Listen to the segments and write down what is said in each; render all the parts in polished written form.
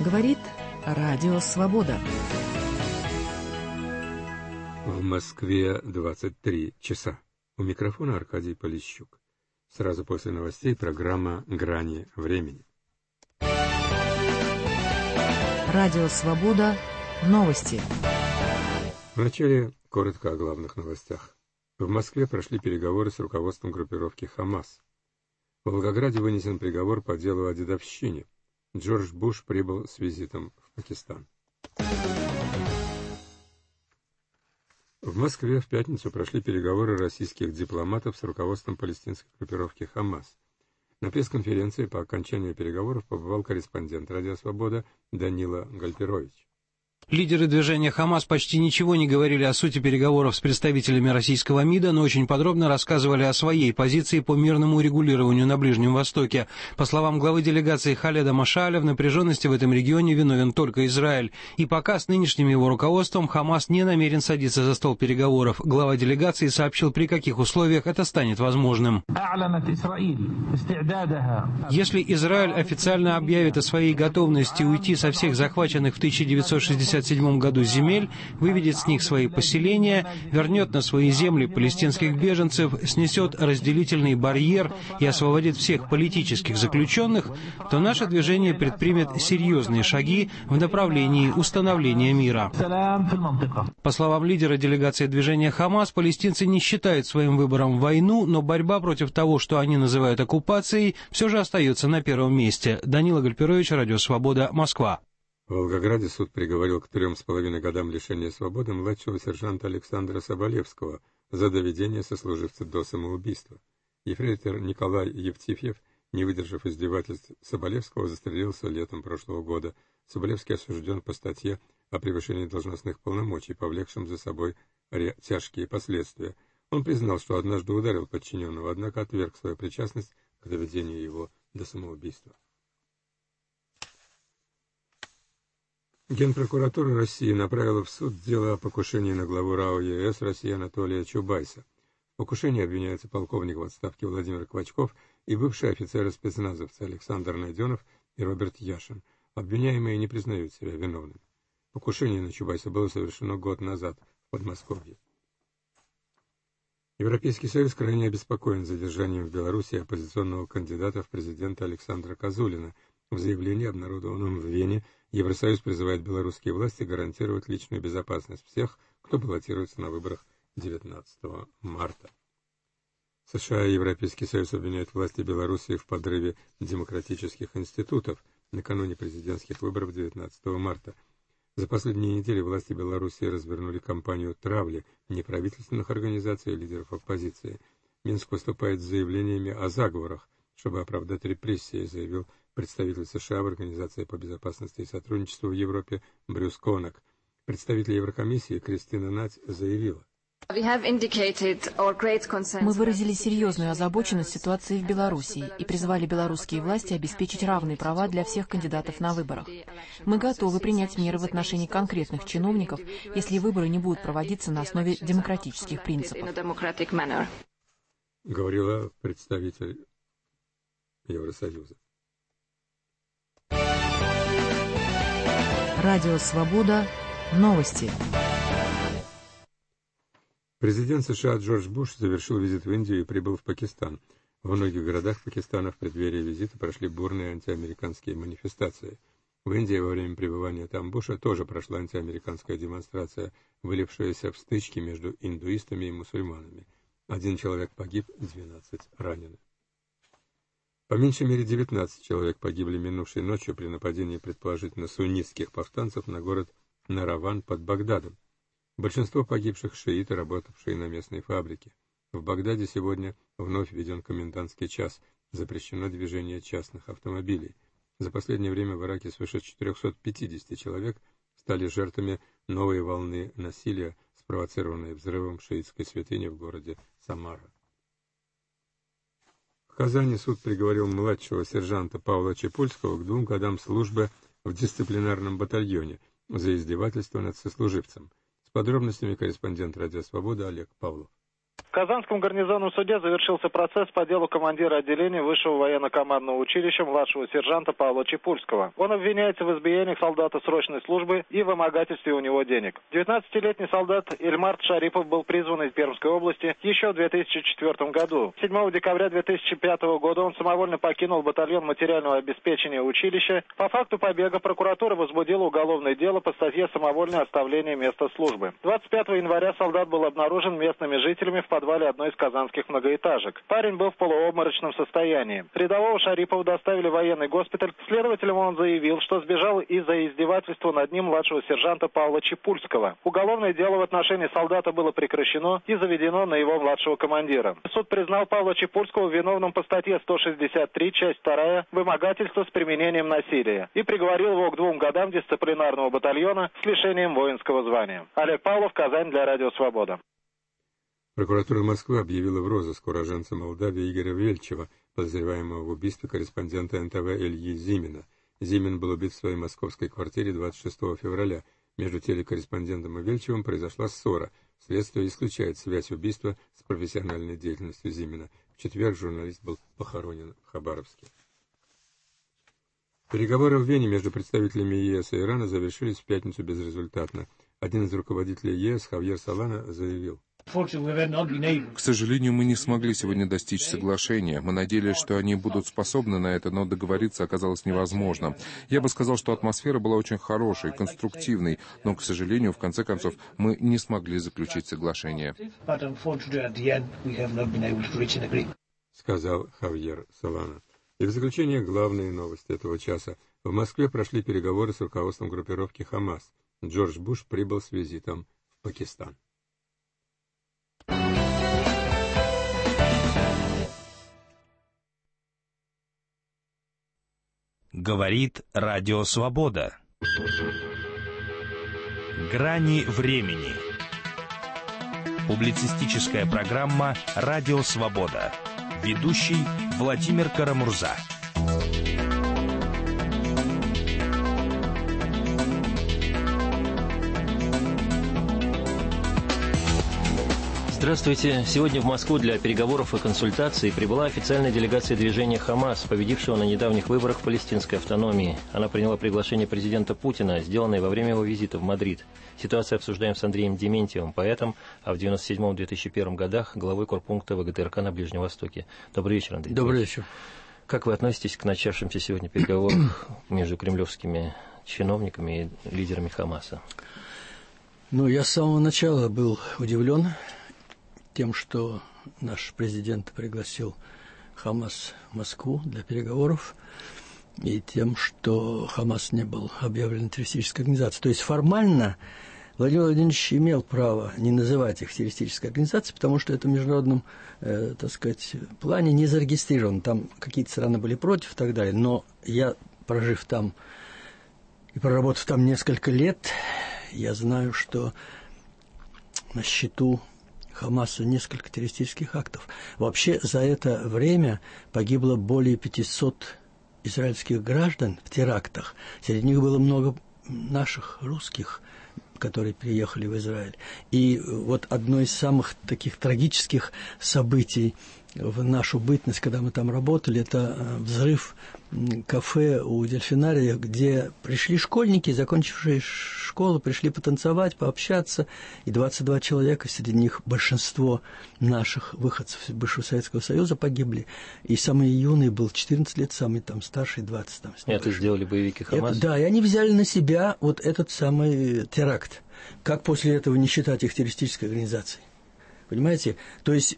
Говорит Радио Свобода. В Москве 23 часа. У микрофона Аркадий Полищук. Сразу после новостей программа «Грани времени». Радио Свобода. Новости. Вначале коротко о главных новостях. В Москве прошли переговоры с руководством группировки «Хамас». В Волгограде вынесен приговор по делу о дедовщине. Джордж Буш прибыл с визитом в Пакистан. В Москве в пятницу прошли переговоры российских дипломатов с руководством палестинской группировки «Хамас». На пресс-конференции по окончанию переговоров побывал корреспондент «Радио Свобода» Данила Гальперович. Лидеры движения «Хамас» почти ничего не говорили о сути переговоров с представителями российского МИДа, но очень подробно рассказывали о своей позиции по мирному урегулированию на Ближнем Востоке. По словам главы делегации Халеда Машааля, в напряженности в этом регионе виновен только Израиль. И пока с нынешним его руководством «Хамас» не намерен садиться за стол переговоров. Глава делегации сообщил, при каких условиях это станет возможным. Если Израиль официально объявит о своей готовности уйти со всех захваченных в 1967 году земель, выведет с них свои поселения, вернет на свои земли палестинских беженцев, снесет разделительный барьер и освободит всех политических заключенных, то наше движение предпримет серьезные шаги в направлении установления мира. По словам лидера делегации движения «Хамас», палестинцы не считают своим выбором войну, но борьба против того, что они называют оккупацией, все же остается на первом месте. Данила Гальперович, Радио Свобода, Москва. В Волгограде суд приговорил к 3,5 годам лишения свободы младшего сержанта Александра Соболевского за доведение сослуживца до самоубийства. Ефрейтор Николай Евтифьев, не выдержав издевательств Соболевского, застрелился летом прошлого года. Соболевский осужден по статье о превышении должностных полномочий, повлекшем за собой тяжкие последствия. Он признал, что однажды ударил подчиненного, однако отверг свою причастность к доведению его до самоубийства. Генпрокуратура России направила в суд дело о покушении на главу РАО ЕС России Анатолия Чубайса. В покушении обвиняются полковник в отставке Владимир Квачков и бывшие офицеры-спецназовцы Александр Найденов и Роберт Яшин. Обвиняемые не признают себя виновными. Покушение на Чубайса было совершено год назад в Подмосковье. Европейский Союз крайне обеспокоен задержанием в Беларуси оппозиционного кандидата в президенты Александра Козулина. В заявлении, обнародованном в Вене, Евросоюз призывает белорусские власти гарантировать личную безопасность всех, кто баллотируется на выборах 19 марта. США и Европейский Союз обвиняют власти Белоруссии в подрыве демократических институтов накануне президентских выборов 19 марта. За последние недели власти Белоруссии развернули кампанию травли неправительственных организаций и лидеров оппозиции. Минск выступает с заявлениями о заговорах, чтобы оправдать репрессии, заявил представитель США в Организации по безопасности и сотрудничеству в Европе Брюс Конак. Представитель Еврокомиссии Кристина Нать заявила: Мы выразили серьезную озабоченность ситуацией в Белоруссии и призвали белорусские власти обеспечить равные права для всех кандидатов на выборах. Мы готовы принять меры в отношении конкретных чиновников, если выборы не будут проводиться на основе демократических принципов. Говорила представитель Евросоюза. Радио Свобода. Новости. Президент США Джордж Буш завершил визит в Индию и прибыл в Пакистан. В многих городах Пакистана в преддверии визита прошли бурные антиамериканские манифестации. В Индии во время пребывания там Буша тоже прошла антиамериканская демонстрация, вылившаяся в стычки между индуистами и мусульманами. 1 человек погиб, 12 ранены. По меньшей мере 19 человек погибли минувшей ночью при нападении предположительно суннитских повстанцев на город Нараван под Багдадом. Большинство погибших шииты, работавшие на местной фабрике. В Багдаде сегодня вновь введен комендантский час, запрещено движение частных автомобилей. За последнее время в Ираке свыше 450 человек стали жертвами новой волны насилия, спровоцированной взрывом шиитской святыни в городе Самара. В Казани суд приговорил младшего сержанта Павла Чепульского к 2 годам службы в дисциплинарном батальоне за издевательство над сослуживцем. С подробностями корреспондент «Радио Свобода» Олег Павлов. В Казанском гарнизонном суде завершился процесс по делу командира отделения Высшего военно-командного училища младшего сержанта Павла Чепульского. Он обвиняется в избиениях солдата срочной службы и вымогательстве у него денег. 19-летний солдат Эльмарт Шарипов был призван из Пермской области еще в 2004 году. 7 декабря 2005 года он самовольно покинул батальон материального обеспечения училища. По факту побега прокуратура возбудила уголовное дело по статье «Самовольное оставление места службы». 25 января солдат был обнаружен местными жителями в подвале одной из казанских многоэтажек. Парень был в полуобморочном состоянии. Рядового Шарипова доставили в военный госпиталь. Следователям он заявил, что сбежал из-за издевательства над ним младшего сержанта Павла Чепульского. Уголовное дело в отношении солдата было прекращено и заведено на его младшего командира. Суд признал Павла Чепульского виновным по статье 163, часть 2, вымогательство с применением насилия и приговорил его к 2 годам дисциплинарного батальона с лишением воинского звания. Олег Павлов, Казань, для Радио Свобода. Прокуратура Москвы объявила в розыск уроженца Молдавии Игоря Вельчева, подозреваемого в убийстве корреспондента НТВ Ильи Зимина. Зимин был убит в своей московской квартире 26 февраля. Между телекорреспондентом и Вельчевым произошла ссора. Следствие исключает связь убийства с профессиональной деятельностью Зимина. В четверг журналист был похоронен в Хабаровске. Переговоры в Вене между представителями ЕС и Ирана завершились в пятницу безрезультатно. Один из руководителей ЕС, Хавьер Солана, заявил: к сожалению, мы не смогли сегодня достичь соглашения. Мы надеялись, что они будут способны на это, но договориться оказалось невозможно. Я бы сказал, что атмосфера была очень хорошей, конструктивной, но, к сожалению, в конце концов, мы не смогли заключить соглашение. Сказал Хавьер Солана. И в заключение главные новости этого часа. В Москве прошли переговоры с руководством группировки «Хамас». Джордж Буш прибыл с визитом в Пакистан. Говорит Радио Свобода. Грани времени. Публицистическая программа «Радио Свобода». Ведущий Владимир Карамурза. Здравствуйте. Сегодня в Москву для переговоров и консультаций прибыла официальная делегация движения «Хамас», победившего на недавних выборах в палестинской автономии. Она приняла приглашение президента Путина, сделанное во время его визита в Мадрид. Ситуацию обсуждаем с Андреем Дементьевым, поэтом, а в 1997-2001 годах главой корпункта ВГТРК на Ближнем Востоке. Добрый вечер, Андрей. Добрый вечер. Как вы относитесь к начавшимся сегодня переговорам между кремлевскими чиновниками и лидерами Хамаса? Я с самого начала был удивлен тем, что наш президент пригласил Хамас в Москву для переговоров, и тем, что Хамас не был объявлен террористической организацией. То есть формально Владимир Владимирович имел право не называть их террористической организацией, потому что это в международном, плане не зарегистрировано. Там какие-то страны были против и так далее. Но я, прожив там и проработав там несколько лет, я знаю, что на счету Хамаса несколько террористических актов. Вообще за это время погибло более 500 израильских граждан в терактах. Среди них было много наших, русских, которые приехали в Израиль. И вот одно из самых таких трагических событий в нашу бытность, когда мы там работали, это взрыв кафе у Дельфинария, где пришли школьники, закончившие школу, пришли потанцевать, пообщаться, и 22 человека, среди них большинство наших выходцев из бывшего Советского Союза погибли, и самый юный был 14 лет, самый там старший 20. Там, это сделали боевики Хамас? Да, и они взяли на себя вот этот самый теракт. Как после этого не считать их террористической организацией? Понимаете? То есть,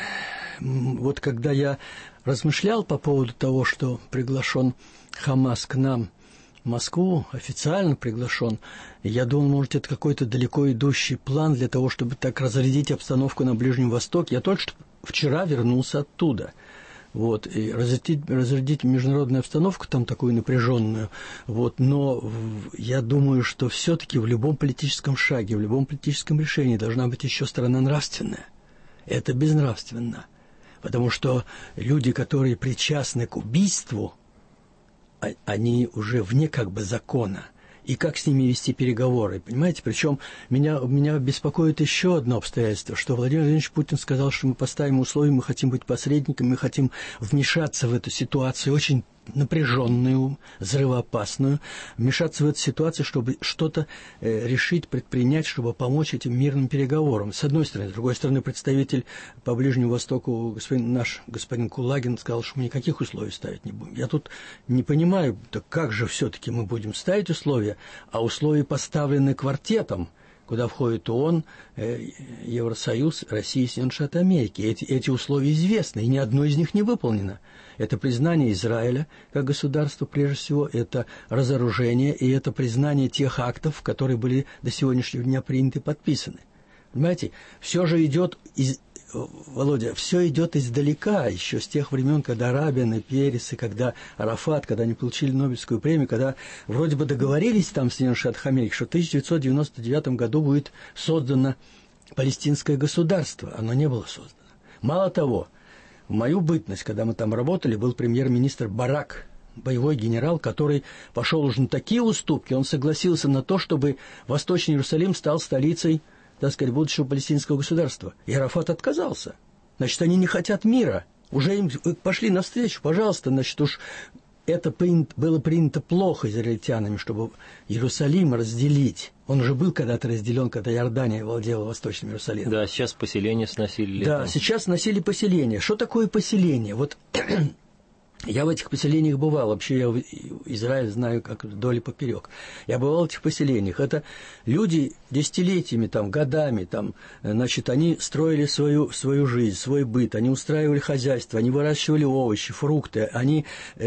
вот когда я размышлял по поводу того, что приглашен Хамас к нам в Москву, официально приглашен, я думал, может, это какой-то далеко идущий план для того, чтобы так разрядить обстановку на Ближнем Востоке. Я только что вчера вернулся оттуда. Вот, и разрядить международную обстановку там такую напряженную. Вот, но я думаю, что все-таки в любом политическом шаге, в любом политическом решении должна быть еще сторона нравственная. Это безнравственно. Потому что люди, которые причастны к убийству, они уже вне как бы закона. и как с ними вести переговоры, понимаете? Причем меня беспокоит еще одно обстоятельство, что Владимир Владимирович Путин сказал, что мы поставим условия, мы хотим быть посредниками, мы хотим вмешаться в эту ситуацию, очень напряженную, взрывоопасную, вмешаться в эту ситуацию, чтобы что-то решить, предпринять, чтобы помочь этим мирным переговорам. С одной стороны. С другой стороны, представитель по Ближнему Востоку, наш господин Кулагин, сказал, что мы никаких условий ставить не будем. Я тут не понимаю, так как же все-таки мы будем ставить условия, а условия поставлены квартетом, куда входит ООН, Евросоюз, Россия и Соединенные Штаты Америки. Эти условия известны, и ни одно из них не выполнено. Это признание Израиля как государства, прежде всего, это разоружение, и это признание тех актов, которые были до сегодняшнего дня приняты и подписаны. Понимаете, все же идет Володя, все идет издалека, еще с тех времен, когда Рабин и Перес, и когда Арафат, когда они получили Нобелевскую премию, когда вроде бы договорились там в Соединенных Штатах Америки, что в 1999 году будет создано палестинское государство. Оно не было создано. Мало того, в мою бытность, когда мы там работали, был премьер-министр Барак, боевой генерал, который пошел уже на такие уступки, он согласился на то, чтобы Восточный Иерусалим стал столицей, так сказать, будущего палестинского государства. И Арафат отказался. Значит, они не хотят мира. Уже им пошли навстречу, пожалуйста, значит, уж это было принято плохо израильтянами, чтобы Иерусалим разделить. Он уже был когда-то разделен, когда Иордания владела Восточным Иерусалимом. Да, сейчас поселение сносили. Да, сейчас сносили поселение. Что такое поселение? Вот я в этих поселениях бывал. Вообще я Израиль знаю как вдоль и поперек. Я бывал в этих поселениях. Это люди десятилетиями, там, годами, там, значит, они строили свою жизнь, свой быт, они устраивали хозяйство, они выращивали овощи, фрукты, они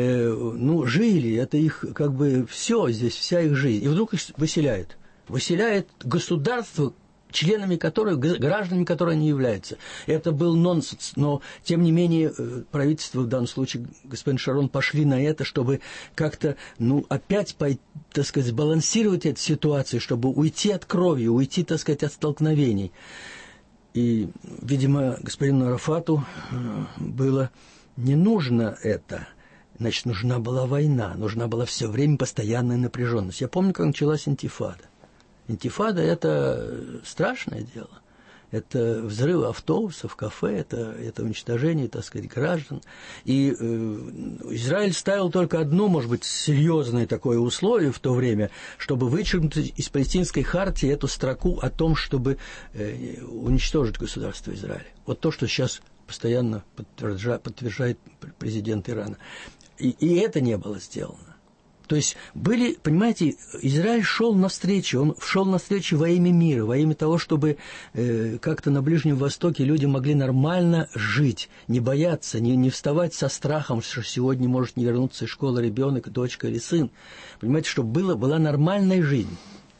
жили, это их как бы все здесь, вся их жизнь. И вдруг их выселяют. Выселяет государство, членами которых, гражданами которых они являются. Это был нонсенс, но, тем не менее, правительство, в данном случае, господин Шарон, пошли на это, чтобы как-то, опять, так сказать, сбалансировать эту ситуацию, чтобы уйти от крови, уйти, так сказать, от столкновений. И, видимо, господину Арафату было не нужно это. Значит, нужна была война, нужна была все время постоянная напряженность. Я помню, как началась интифада. Интифада – это страшное дело. Это взрывы автобусов, кафе, это уничтожение, так сказать, граждан. И Израиль ставил только одно, может быть, серьезное такое условие в то время, чтобы вычеркнуть из палестинской хартии эту строку о том, чтобы уничтожить государство Израиля. Вот то, что сейчас постоянно подтверждает президент Ирана. И это не было сделано. То есть были, понимаете, Израиль шел навстречу, он шел навстречу во имя мира, во имя того, чтобы как-то на Ближнем Востоке люди могли нормально жить, не бояться, не вставать со страхом, что сегодня может не вернуться из школы ребенок, дочка или сын. Понимаете, чтобы была нормальная жизнь.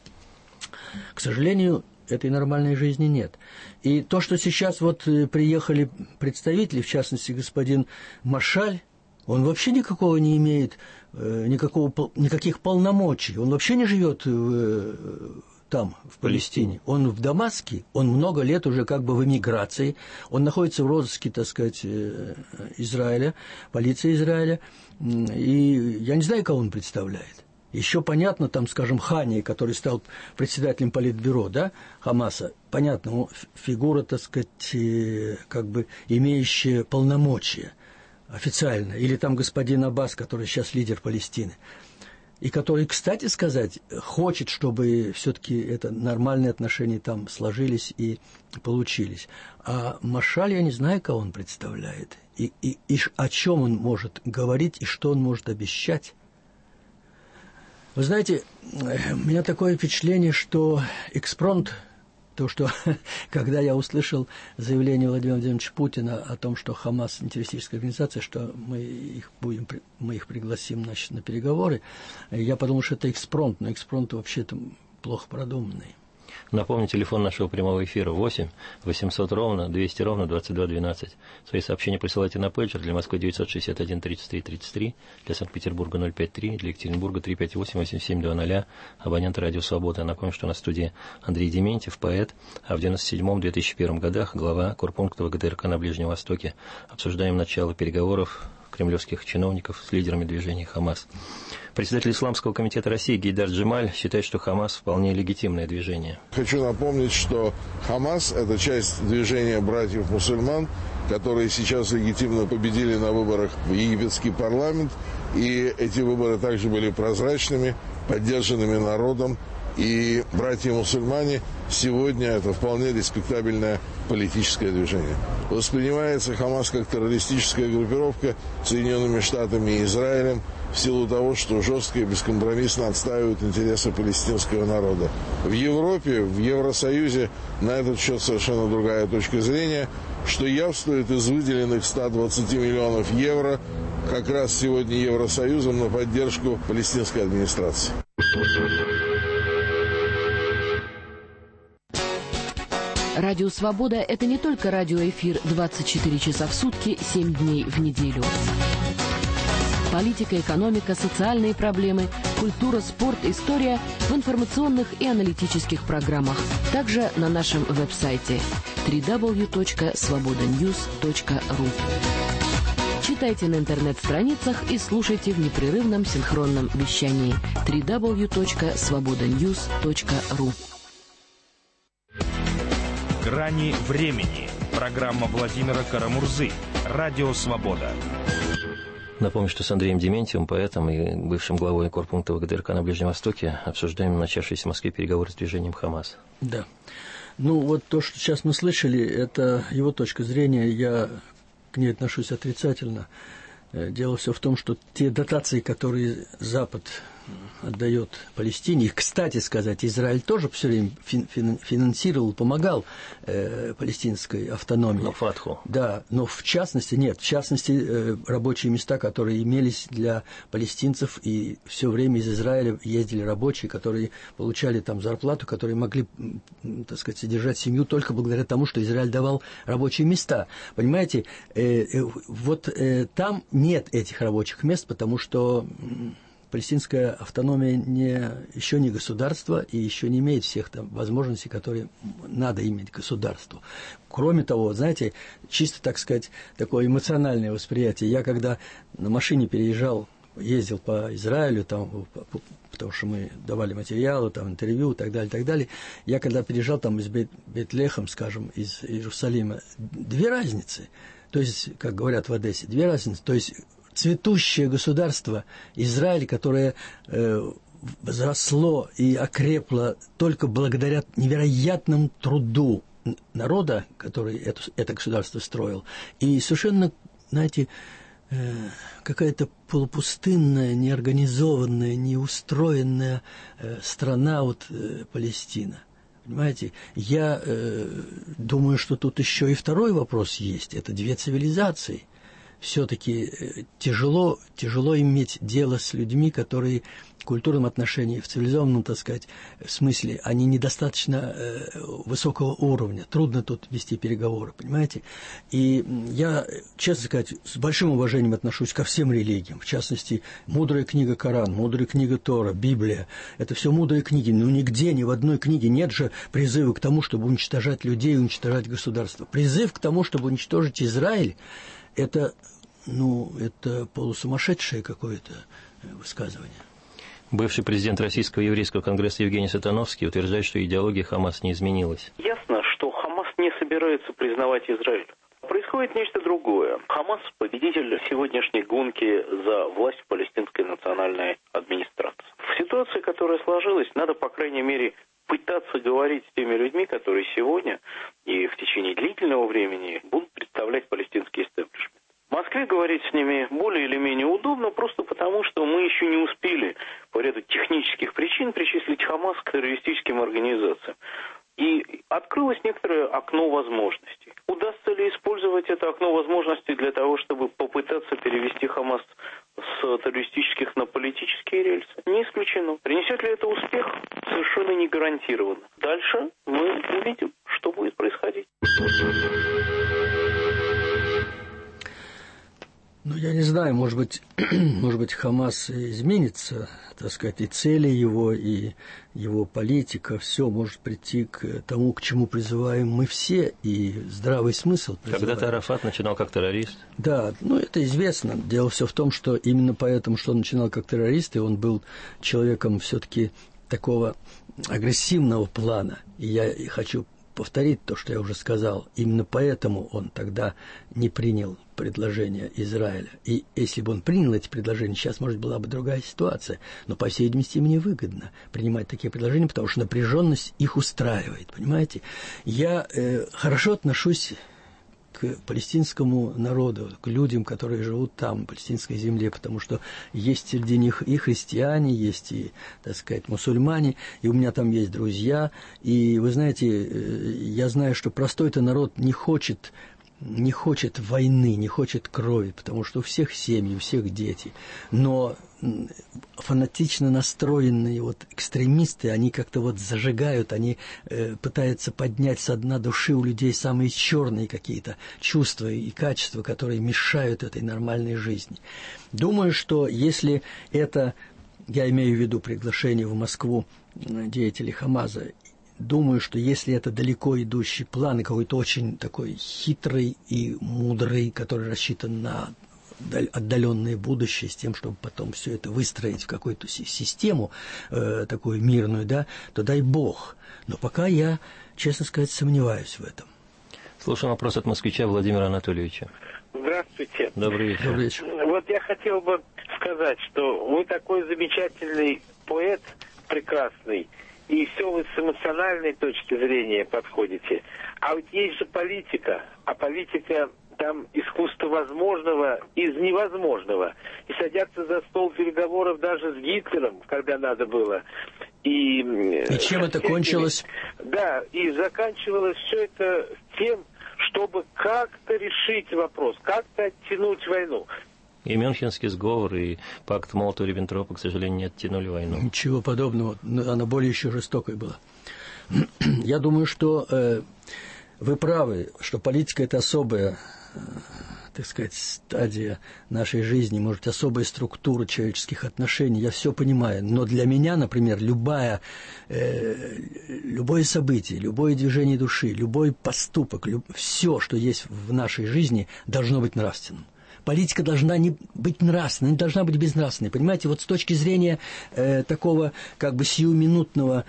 К сожалению, этой нормальной жизни нет. И то, что сейчас вот приехали представители, в частности, господин Машаль, он вообще никакого не имеет, никаких полномочий. Он вообще не живет там, в Палестине. Он в Дамаске, он много лет уже как бы в эмиграции. Он находится в розыске, так сказать, Израиля, полиции Израиля. И я не знаю, кого он представляет. Еще понятно, там, скажем, Хани, который стал председателем политбюро, да, Хамаса, понятно, фигура, так сказать, как бы имеющая полномочия официально, или там господин Аббас, который сейчас лидер Палестины, и который, кстати сказать, хочет, чтобы все-таки это нормальные отношения там сложились и получились. А Машаль, я не знаю, кого он представляет, и о чем он может говорить, и что он может обещать. Вы знаете, у меня такое впечатление, что экспромт, то, что когда я услышал заявление Владимира Владимировича Путина о том, что Хамас террористическая организация, что мы их пригласим, значит, на переговоры, я подумал, что это экспромт, но экспромт вообще-то плохо продуманный. Напомню, телефон нашего прямого эфира 8 800 ровно 200 ровно 22 12. Свои сообщения присылайте на пейджер. Для Москвы 961 33 33, для Санкт-Петербурга 053, для Екатеринбурга 358 8720. Абоненты Радио Свобода. Напомню, что у нас в студии Андрей Дементьев, поэт, а в 1997-2001 годах глава корпункта ВГТРК на Ближнем Востоке. Обсуждаем начало переговоров, кремлевских чиновников с лидерами движения «Хамас». Председатель Исламского комитета России Гейдар Джемаль считает, что «Хамас» вполне легитимное движение. Хочу напомнить, что «Хамас» — это часть движения братьев-мусульман, которые сейчас легитимно победили на выборах в египетский парламент. И эти выборы также были прозрачными, поддержанными народом. И братья-мусульмане сегодня это вполне респектабельное политическое движение. Воспринимается «Хамас» как террористическая группировка Соединенными Штатами и Израилем в силу того, что жестко и бескомпромиссно отстаивают интересы палестинского народа. В Европе, в Евросоюзе на этот счет совершенно другая точка зрения, что явствует из выделенных 120 миллионов евро как раз сегодня Евросоюзом на поддержку палестинской администрации. Радио «Свобода» — это не только радиоэфир 24 часа в сутки, 7 дней в неделю. Политика, экономика, социальные проблемы, культура, спорт, история в информационных и аналитических программах. Также на нашем веб-сайте www.svobodanews.ru. Читайте на интернет-страницах и слушайте в непрерывном синхронном вещании www.svobodanews.ru. «Грани времени». Программа Владимира Карамурзы. Радио «Свобода». Напомню, что с Андреем Дементьевым, поэтом и бывшим главой корпункта ВГТРК на Ближнем Востоке, обсуждаем начавшиеся в Москве переговоры с движением «Хамас». Да. Ну, вот то, что сейчас мы слышали, это его точка зрения, я к ней отношусь отрицательно. Дело все в том, что те дотации, которые Запад отдает Палестине, и, кстати сказать, Израиль тоже все время финансировал, помогал палестинской автономии. Но Фатху. Да, но в частности, нет, в частности, рабочие места, которые имелись для палестинцев, и все время из Израиля ездили рабочие, которые получали там зарплату, которые могли, так сказать, содержать семью только благодаря тому, что Израиль давал рабочие места. Понимаете, вот там нет этих рабочих мест, потому что палестинская автономия еще не государство и еще не имеет всех там возможностей, которые надо иметь государству. Кроме того, знаете, чисто, так сказать, такое эмоциональное восприятие. Я когда на машине ездил по Израилю, там, потому что мы давали материалы, там, интервью и так далее, я когда переезжал там из Бейт-Лехем, скажем, из Иерусалима, две разницы. То есть, как говорят в Одессе, две разницы. То есть, цветущее государство Израиль, которое возросло и окрепло только благодаря невероятному труду народа, который это государство строил. И совершенно, знаете, какая-то полупустынная, неорганизованная, неустроенная страна, вот Палестина. Понимаете, я думаю, что тут еще и второй вопрос есть. Это две цивилизации. Все-таки тяжело иметь дело с людьми, которые в культурном отношении, в цивилизованном, так сказать, смысле, они недостаточно высокого уровня. Трудно тут вести переговоры, понимаете? И я, честно сказать, с большим уважением отношусь ко всем религиям. В частности, мудрая книга Коран, мудрая книга Тора, Библия. Это все мудрые книги. Но нигде, ни в одной книге нет же призыва к тому, чтобы уничтожать людей, уничтожать государство. Призыв к тому, чтобы уничтожить Израиль, это полусумасшедшее какое-то высказывание. Бывший президент Российского еврейского конгресса Евгений Сатановский утверждает, что идеология Хамас не изменилась. Ясно, что Хамас не собирается признавать Израиль. Происходит нечто другое. Хамас – победитель сегодняшней гонки за власть в палестинской национальной администрации. В ситуации, которая сложилась, надо, по крайней мере, пытаться говорить с теми людьми, которые сегодня и в течение длительного времени будут представлять палестинский истеблишмент. В Москве говорить с ними более или менее удобно, просто потому, что мы еще не успели по ряду технических причин причислить Хамас к террористическим организациям. И открылось некоторое окно возможностей. Удастся ли использовать это окно возможностей для того, чтобы попытаться перевести Хамас с террористических на политические рельсы? Не исключено. Принесет ли это успех? Совершенно не гарантированно. Дальше мы увидим, что будет происходить. Ну, я не знаю, может быть, Хамас изменится, так сказать, и цели его, и его политика, все может прийти к тому, к чему призываем мы все, и здравый смысл призываем. Когда-то Арафат начинал как террорист. Да, ну, это известно. Дело все в том, что именно поэтому, что он начинал как террорист, и он был человеком все-таки такого агрессивного плана. И я хочу повторить то, что я уже сказал. Именно поэтому он тогда не принял предложение Израиля. И если бы он принял эти предложения, сейчас, может, была бы другая ситуация. Но, по всей видимости, им невыгодно принимать такие предложения, потому что напряженность их устраивает, понимаете? Я хорошо отношусь к палестинскому народу, к людям, которые живут там, в палестинской земле, потому что есть среди них и христиане, есть и, так сказать, мусульмане, и у меня там есть друзья, и, вы знаете, я знаю, что простой-то народ не хочет войны, не хочет крови, потому что у всех семьи, у всех дети, но фанатично настроенные вот экстремисты, они как-то вот зажигают, они пытаются поднять со дна души у людей самые черные какие-то чувства и качества, которые мешают этой нормальной жизни. Думаю, что если это, я имею в виду приглашение в Москву деятелей Хамаса, думаю, что если это далеко идущий план, и какой-то очень такой хитрый и мудрый, который рассчитан на отдаленное будущее, с тем, чтобы потом все это выстроить в какую-то систему такую мирную, да, то дай Бог. Но пока я, честно сказать, сомневаюсь в этом. Слушаем вопрос от москвича Владимира Анатольевича. Здравствуйте. Добрый вечер. Добрый вечер. Вот я хотел бы сказать, что вы такой замечательный поэт, прекрасный, и все вы с эмоциональной точки зрения подходите. А вот есть же политика, а политика там искусство возможного из невозможного. И садятся за стол переговоров даже с Гитлером, когда надо было. И чем это кончилось? Да, и заканчивалось все это тем, чтобы как-то решить вопрос, как-то оттянуть войну. И Мюнхенский сговор, и пакт Молотова-Риббентропа, к сожалению, не оттянули войну. Ничего подобного. Она более еще жестокой была. Я думаю, что вы правы, что политика – это особая, так сказать, стадия нашей жизни, может быть, особая структура человеческих отношений. Я все понимаю. Но для меня, например, любое событие, любое движение души, любой поступок, все, что есть в нашей жизни, должно быть нравственным. Политика должна не быть нравственной, не должна быть безнравственной. Понимаете, вот с точки зрения такого как бы сиюминутного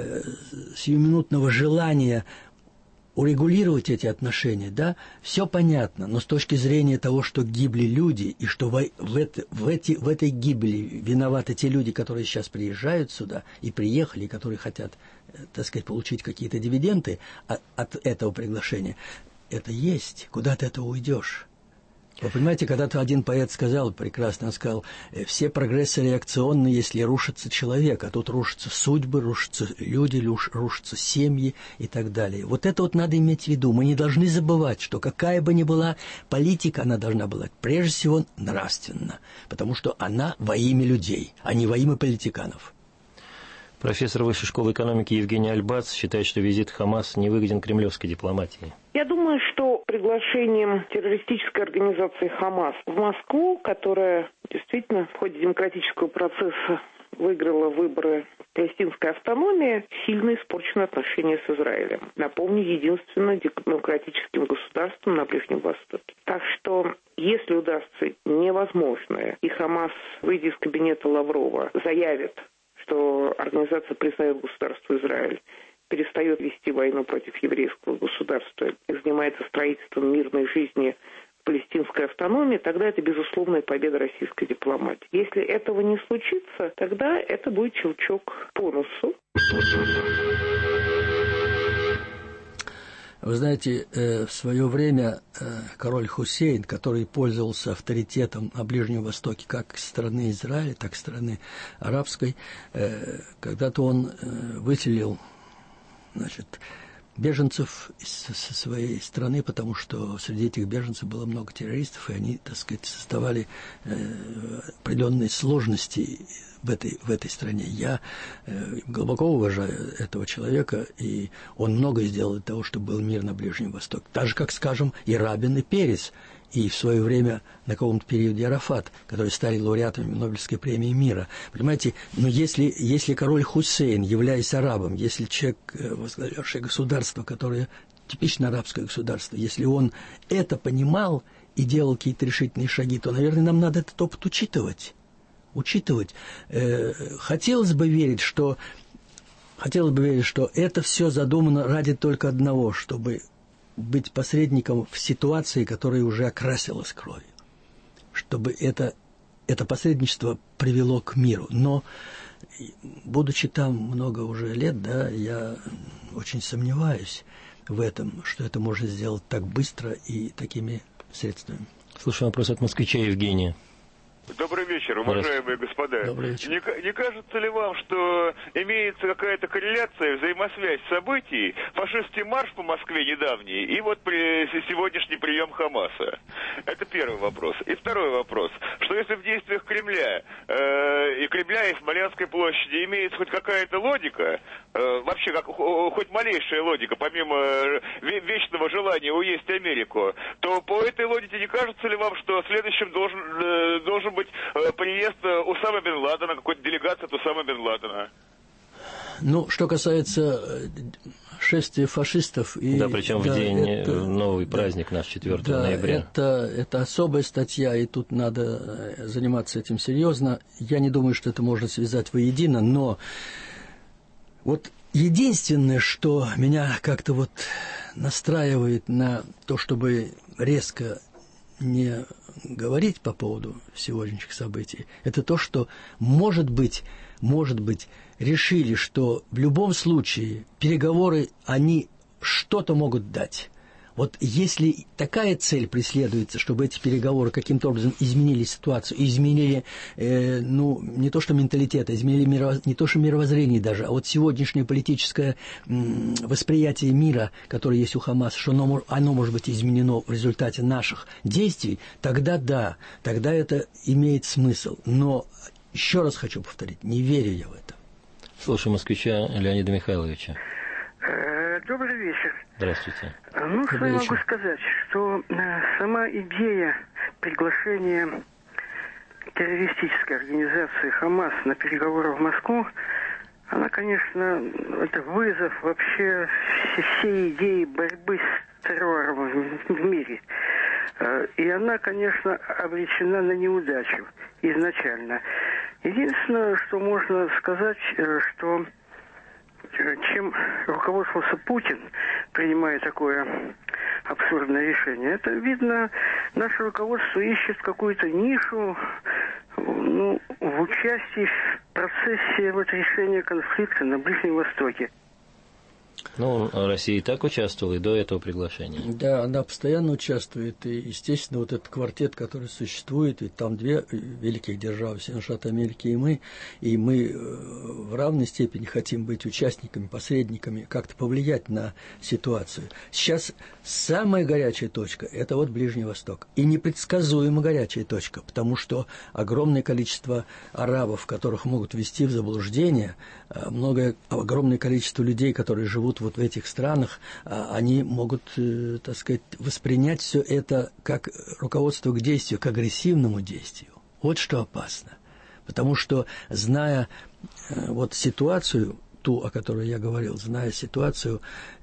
желания урегулировать эти отношения, да, все понятно, но с точки зрения того, что гибли люди, и что в этой гибели виноваты те люди, которые сейчас приезжают сюда и приехали, которые хотят, так сказать, получить какие-то дивиденды от этого приглашения, это есть, куда ты от этого уйдешь? Вы понимаете, когда-то один поэт сказал прекрасно, он сказал, все прогрессы реакционны, если рушится человек, а тут рушатся судьбы, рушатся люди, рушатся семьи и так далее. Вот это вот надо иметь в виду. Мы не должны забывать, что какая бы ни была политика, она должна была прежде всего нравственна, потому что она во имя людей, а не во имя политиканов. Профессор Высшей школы экономики Евгений Альбац считает, что визит Хамас не выгоден кремлевской дипломатии. Я думаю, что приглашением террористической организации Хамас в Москву, которая действительно в ходе демократического процесса выиграла выборы палестинской автономии, сильно испорчено отношения с Израилем. Напомню, единственным демократическим государством на Ближнем Востоке. Так что, если удастся невозможное, и Хамас, выйдя из кабинета Лаврова, заявит, что организация признает государство Израиль, перестает вести войну против еврейского государства и занимается строительством мирной жизни в палестинской автономии, тогда это безусловная победа российской дипломатии. Если этого не случится, тогда это будет щелчок по носу. Вы знаете, в свое время король Хусейн, который пользовался авторитетом на Ближнем Востоке как страны Израиля, так и страны арабской, когда-то он выселил, значит, беженцев со своей страны, потому что среди этих беженцев было много террористов, и они, так сказать, создавали определенные сложности в этой стране. Я глубоко уважаю этого человека, и он многое сделал для того, чтобы был мир на Ближнем Востоке. Так же, как, скажем, и Рабин, и Перес. и в свое время на каком-то периоде Арафат, которые стали лауреатами Нобелевской премии мира. Понимаете, но если король Хусейн, являясь арабом, если человек, возглавлявший государство, которое типично арабское государство, если он это понимал и делал какие-то решительные шаги, то, наверное, нам надо этот опыт учитывать. Хотелось бы верить, что это все задумано ради только одного, чтобы быть посредником в ситуации, которая уже окрасилась кровью, чтобы это посредничество привело к миру. Но, будучи там много уже лет, да, я очень сомневаюсь в этом, что это можно сделать так быстро и такими средствами. Слушаю вопрос от москвича Евгения. Добрый вечер, уважаемые господа. Добрый вечер. Не кажется ли вам, что имеется какая-то корреляция, взаимосвязь событий, фашистский марш по Москве недавний и вот сегодняшний прием Хамаса? Это первый вопрос. И второй вопрос, что если в действиях Кремля и Смоленской площади имеется хоть какая-то логика, вообще хоть малейшая логика, помимо вечного желания уесть Америку, то по этой логике не кажется ли вам, что следующим должен быть приезд Усама бен Ладена, какой-то делегация от Усама бен Ладена? Ну, что касается шествия фашистов... Да, причем в день новый праздник наш, 4 ноября. Это особая статья, и тут надо заниматься этим серьезно. Я не думаю, что это можно связать воедино, но вот единственное, что меня как-то вот настраивает на то, чтобы резко не говорить по поводу сегодняшних событий, это то, что, может быть, решили, что в любом случае переговоры, они что-то могут дать. Вот если такая цель преследуется, чтобы эти переговоры каким-то образом изменили ситуацию, изменили, не то что менталитет, а изменили не то что мировоззрение даже, а вот сегодняшнее политическое восприятие мира, которое есть у Хамаса, что оно может быть изменено в результате наших действий, тогда да, тогда это имеет смысл. Но еще раз хочу повторить, не верю я в это. Слушаю москвича Леонида Михайловича. Добрый вечер. Здравствуйте. Ну, что я могу сказать, что сама идея приглашения террористической организации «Хамас» на переговоры в Москву, она, конечно, это вызов вообще всей идеи борьбы с террором в мире. И она, конечно, обречена на неудачу изначально. Единственное, что можно сказать, что чем руководствовался Путин, принимая такое абсурдное решение, это, видно, наше руководство ищет какую-то нишу в участии в процессе решения конфликта на Ближнем Востоке. Ну, Россия и так участвовала и до этого приглашения. Да, она постоянно участвует. И, естественно, вот этот квартет, который существует, и там две великих державы, Соединенные Штаты Америки и мы в равной степени хотим быть участниками, посредниками, как-то повлиять на ситуацию. Сейчас самая горячая точка – это вот Ближний Восток. И непредсказуемо горячая точка, потому что огромное количество арабов, которых могут ввести в заблуждение, огромное количество людей, которые живут вот в этих странах, они могут, так сказать, воспринять все это как руководство к действию, к агрессивному действию. Вот что опасно. Потому что, зная вот ситуацию, ту, о которой я говорил, зная ситуацию,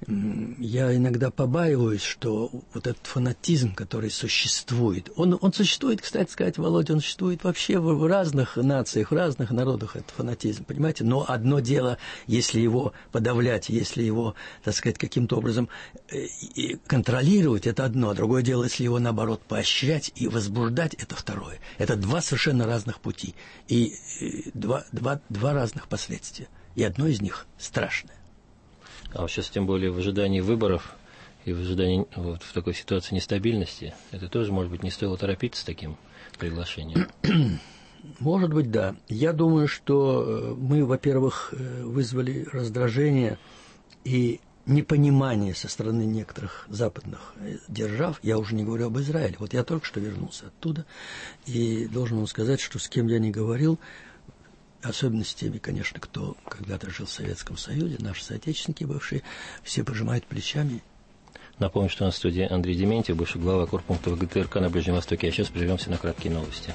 я иногда побаиваюсь, что вот этот фанатизм, который существует, он существует, кстати сказать, Володя, он существует вообще в разных нациях, в разных народах, этот фанатизм, понимаете? Но одно дело, если его подавлять, если его, так сказать, каким-то образом контролировать, это одно, а другое дело, если его, наоборот, поощрять и возбуждать, это второе. Это два совершенно разных пути и два разных последствия. И одно из них страшное. А вот сейчас, тем более, в ожидании выборов и в ожидании вот в такой ситуации нестабильности, это тоже, может быть, не стоило торопиться с таким приглашением? Может быть, да. Я думаю, что мы, во-первых, вызвали раздражение и непонимание со стороны некоторых западных держав. Я уже не говорю об Израиле. Вот я только что вернулся оттуда, и должен вам сказать, что с кем я не говорил, особенно с теми, конечно, кто когда-то жил в Советском Союзе, наши соотечественники бывшие, все пожимают плечами. Напомню, что на студии Андрей Дементьев, бывший глава корпункта ВГТРК на Ближнем Востоке. А сейчас прервемся на краткие новости.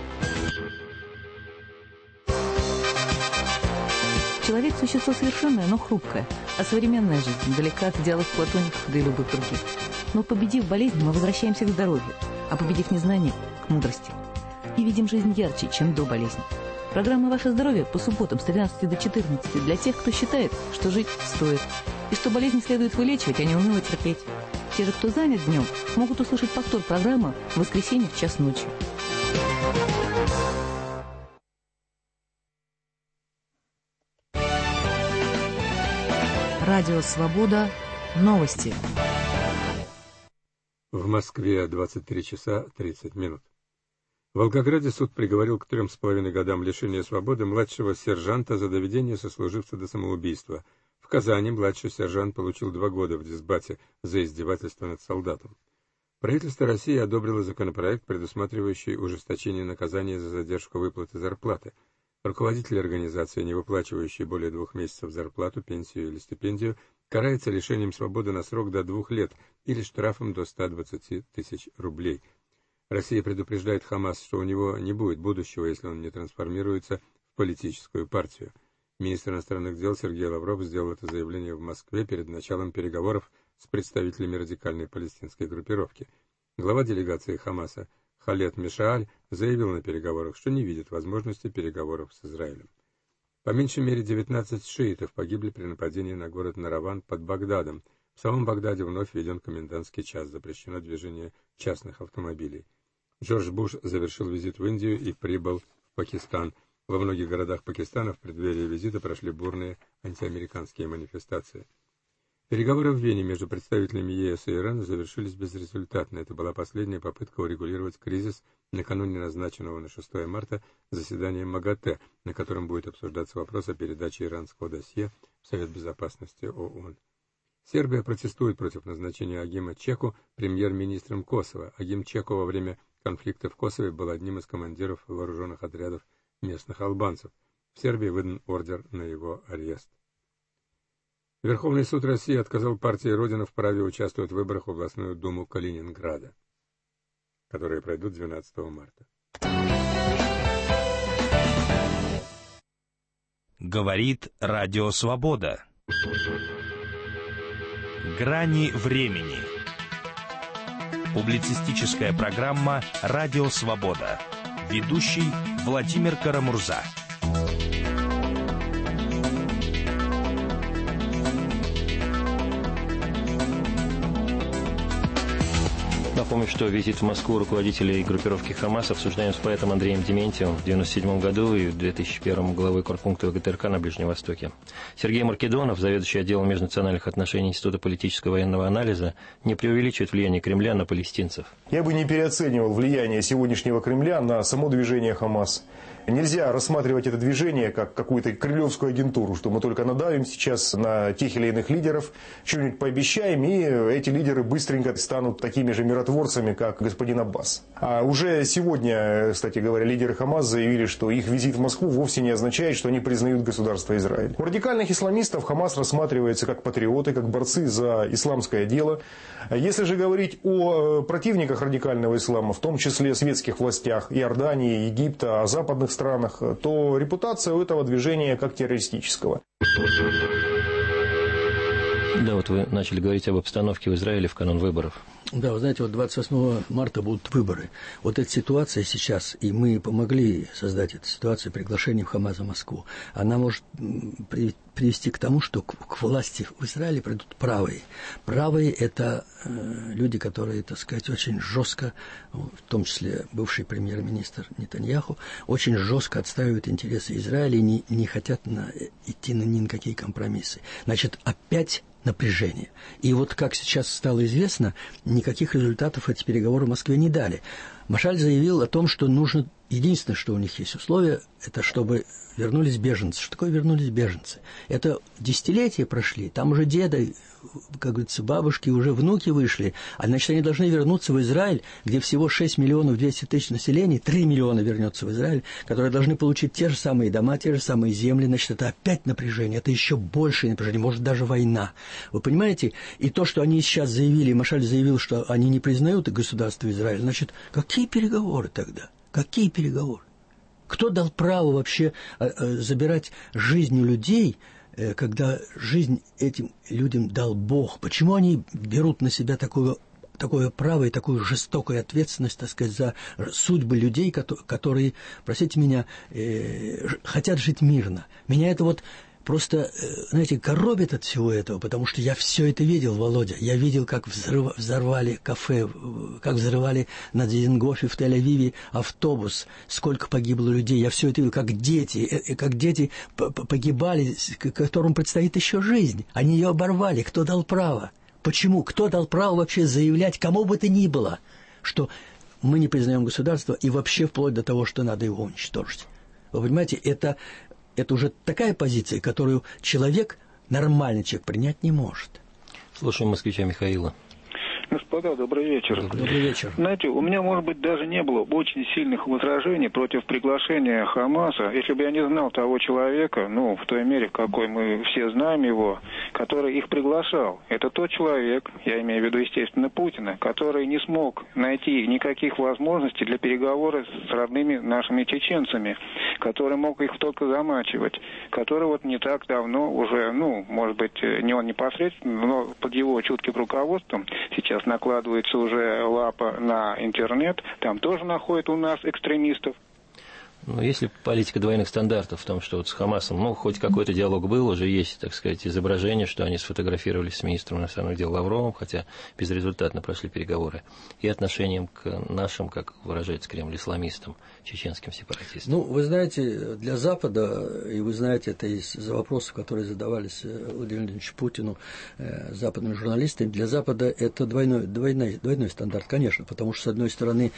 Человек – существо совершенное, но хрупкое, а современная жизнь далека от идеалов платоников, да и любых других. Но победив болезнь, мы возвращаемся к здоровью, а победив незнание – к мудрости. И видим жизнь ярче, чем до болезни. Программа «Ваше здоровье» по субботам с 13 до 14 для тех, кто считает, что жить стоит, и что болезни следует вылечивать, а не уныло терпеть. Те же, кто занят днем, могут услышать повтор программы в воскресенье в час ночи. Радио «Свобода». Новости. В Москве 23 часа 30 минут. В Волгограде суд приговорил к 3,5 годам лишения свободы младшего сержанта за доведение сослуживца до самоубийства. В Казани младший сержант получил 2 года в дисбате за издевательство над солдатом. Правительство России одобрило законопроект, предусматривающий ужесточение наказания за задержку выплаты зарплаты. Руководитель организации, не выплачивающий более 2 месяцев зарплату, пенсию или стипендию, карается лишением свободы на срок до 2 лет или штрафом до 120 тысяч рублей. Россия предупреждает Хамас, что у него не будет будущего, если он не трансформируется в политическую партию. Министр иностранных дел Сергей Лавров сделал это заявление в Москве перед началом переговоров с представителями радикальной палестинской группировки. Глава делегации Хамаса Халед Мишааль заявил на переговорах, что не видит возможности переговоров с Израилем. По меньшей мере 19 шиитов погибли при нападении на город Нараван под Багдадом. В самом Багдаде вновь введен комендантский час, запрещено движение частных автомобилей. Джордж Буш завершил визит в Индию и прибыл в Пакистан. Во многих городах Пакистана в преддверии визита прошли бурные антиамериканские манифестации. Переговоры в Вене между представителями ЕС и Ирана завершились безрезультатно. Это была последняя попытка урегулировать кризис накануне назначенного на 6 марта заседания МАГАТЭ, на котором будет обсуждаться вопрос о передаче иранского досье в Совет Безопасности ООН. Сербия протестует против назначения Агима Чеку премьер-министром Косово. Агим Чеку во время конфликта в Косове был одним из командиров вооруженных отрядов местных албанцев. В Сербии выдан ордер на его арест. Верховный суд России отказал партии «Родина» в праве участвовать в выборах в областную думу Калининграда, которые пройдут 12 марта. Говорит Радио Свобода. Грани времени. Публицистическая программа «Радио Свобода». Ведущий Владимир Карамурза. Напомню, что визит в Москву руководителей группировки «Хамас» обсуждаем с поэтом Андреем Дементьевым в 1997 году и в 2001 главой корпункта ВГТРК на Ближнем Востоке. Сергей Маркедонов, заведующий отделом межнациональных отношений Института политического и военного анализа, не преувеличивает влияние Кремля на палестинцев. Я бы не переоценивал влияние сегодняшнего Кремля на само движение «Хамас». Нельзя рассматривать это движение как какую-то кремлевскую агентуру, что мы только надавим сейчас на тех или иных лидеров, что-нибудь пообещаем, и эти лидеры быстренько станут такими же миротворцами, как господин Аббас. А уже сегодня, кстати говоря, лидеры Хамас заявили, что их визит в Москву вовсе не означает, что они признают государство Израиль. У радикальных исламистов Хамас рассматривается как патриоты, как борцы за исламское дело. Если же говорить о противниках радикального ислама, в том числе светских властях Иордании, Египта, о западных странах, то репутация у этого движения как террористического. Да, вот вы начали говорить об обстановке в Израиле в канун выборов. Да, вы знаете, вот 28 марта будут выборы. Вот эта ситуация сейчас, и мы помогли создать эту ситуацию приглашением Хамаса в Москву, она может привести к тому, что к власти в Израиле придут правые. Правые – это люди, которые, так сказать, очень жестко, в том числе бывший премьер-министр Нетаньяху, очень жестко отстаивают интересы Израиля и не хотят идти ни на какие компромиссы. Значит, опять напряжение. И вот, как сейчас стало известно, никаких результатов эти переговоры в Москве не дали. Машаль заявил о том, что нужно единственное, что у них есть условие, это чтобы вернулись беженцы. Что такое вернулись беженцы? Это десятилетия прошли, там уже деды, как говорится, бабушки, уже внуки вышли, а значит, они должны вернуться в Израиль, где всего 6 миллионов 200 тысяч населения, 3 миллиона вернется в Израиль, которые должны получить те же самые дома, те же самые земли, значит, это опять напряжение, это еще большее напряжение, может, даже война. Вы понимаете? И то, что они сейчас заявили, Машаль заявил, что они не признают государство Израиль, значит, какие переговоры тогда? Какие переговоры? Кто дал право вообще забирать жизнь у людей, когда жизнь этим людям дал Бог? Почему они берут на себя такое право и такую жестокую ответственность, так сказать, за судьбы людей, которые, простите меня, хотят жить мирно? Меня это вот просто, знаете, коробит от всего этого, потому что я все это видел, Володя. Я видел, как взорвали кафе, как взрывали на Дизенгофе в Тель-Авиве автобус, сколько погибло людей. Я все это видел, как дети погибали, которым предстоит еще жизнь. Они ее оборвали. Кто дал право? Почему? Кто дал право вообще заявлять, кому бы то ни было, что мы не признаем государство и вообще вплоть до того, что надо его уничтожить? Вы понимаете, это уже такая позиция, которую нормальный человек принять не может. Слушаем москвича Михаила. Господа, добрый вечер. Добрый вечер. Знаете, у меня, может быть, даже не было очень сильных возражений против приглашения Хамаса, если бы я не знал того человека, в той мере, в какой мы все знаем его, который их приглашал. Это тот человек, я имею в виду, естественно, Путина, который не смог найти никаких возможностей для переговоров с родными нашими чеченцами, который мог их только замачивать, который вот не так давно уже, может быть, не он непосредственно, но под его чутким руководством сейчас накладывается уже лапа на интернет, там тоже находят у нас экстремистов. Если политика двойных стандартов в том, что вот с Хамасом, хоть какой-то диалог был, уже есть, так сказать, изображение, что они сфотографировались с министром иностранных дел Лавровым, хотя безрезультатно прошли переговоры, и отношением к нашим, как выражается Кремль, исламистам, чеченским сепаратистам. Вы знаете, для Запада, и вы знаете это из-за вопросов, которые задавались Владимиру Владимировичу Путину западными журналистами, для Запада это двойной стандарт, конечно, потому что, с одной стороны,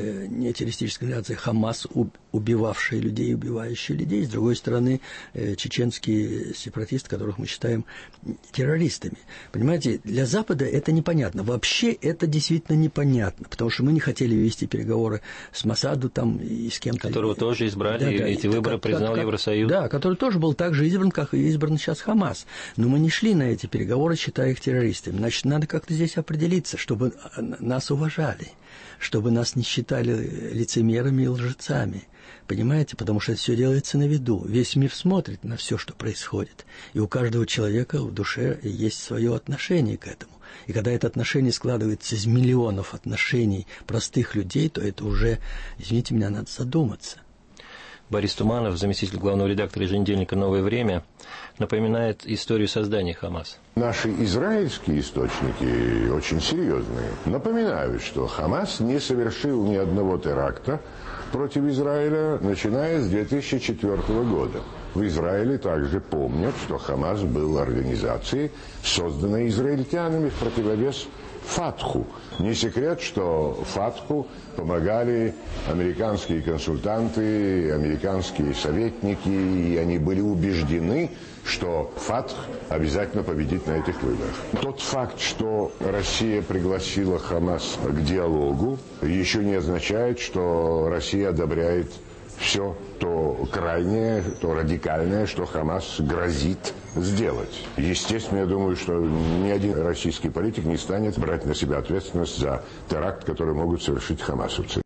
не террористическая организация Хамас, убивавшие людей, убивающие людей, с другой стороны, чеченские сепаратисты, которых мы считаем террористами. Понимаете, для Запада это непонятно. Вообще это действительно непонятно, потому что мы не хотели вести переговоры с Моссаду там и с кем-то. Которого тоже избрали, и эти выборы признал Евросоюз. Да, который тоже был так же избран, как и избран сейчас Хамас. Но мы не шли на эти переговоры, считая их террористами. Значит, надо как-то здесь определиться, чтобы нас уважали, чтобы нас не считали лицемерами и лжецами. Понимаете? Потому что это все делается на виду. Весь мир смотрит на все, что происходит. И у каждого человека в душе есть свое отношение к этому. И когда это отношение складывается из миллионов отношений простых людей, то это уже, извините меня, надо задуматься. Борис Туманов, заместитель главного редактора еженедельника «Новое время», напоминает историю создания Хамас. Наши израильские источники, очень серьезные, напоминают, что Хамас не совершил ни одного теракта против Израиля, начиная с 2004 года. В Израиле также помнят, что Хамас был организацией, созданной израильтянами в противовес Фатху. Не секрет, что Фатху помогали американские консультанты, американские советники, и они были убеждены, что Фатх обязательно победит на этих выборах. Тот факт, что Россия пригласила Хамас к диалогу, еще не означает, что Россия одобряет все то крайнее, то радикальное, что Хамас грозит сделать. Естественно, я думаю, что ни один российский политик не станет брать на себя ответственность за теракт, который могут совершить хамасовцы.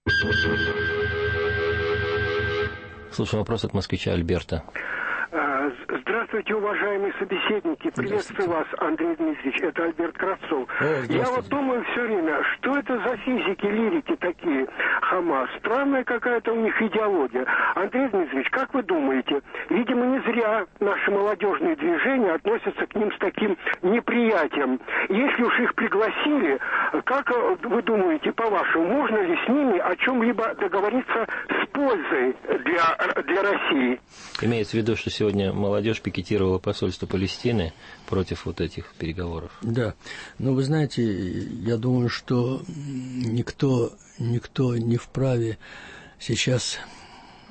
Слушаем вопрос от москвича Альберта. Здравствуйте, уважаемые собеседники. Приветствую вас, Андрей Дмитриевич. Это Альберт Кравцов. Я вот думаю все время, что это за физики, лирики такие, Хамас. Странная какая-то у них идеология. Андрей Дмитриевич, как вы думаете, видимо, не зря наши молодежные движения относятся к ним с таким неприятием. Если уж их пригласили, как вы думаете, по-вашему, можно ли с ними о чем-либо договориться с пользой для России? Имеется в виду, что сегодня молодежь пикетировала посольство Палестины против вот этих переговоров. Да. Но вы знаете, я думаю, что никто не вправе сейчас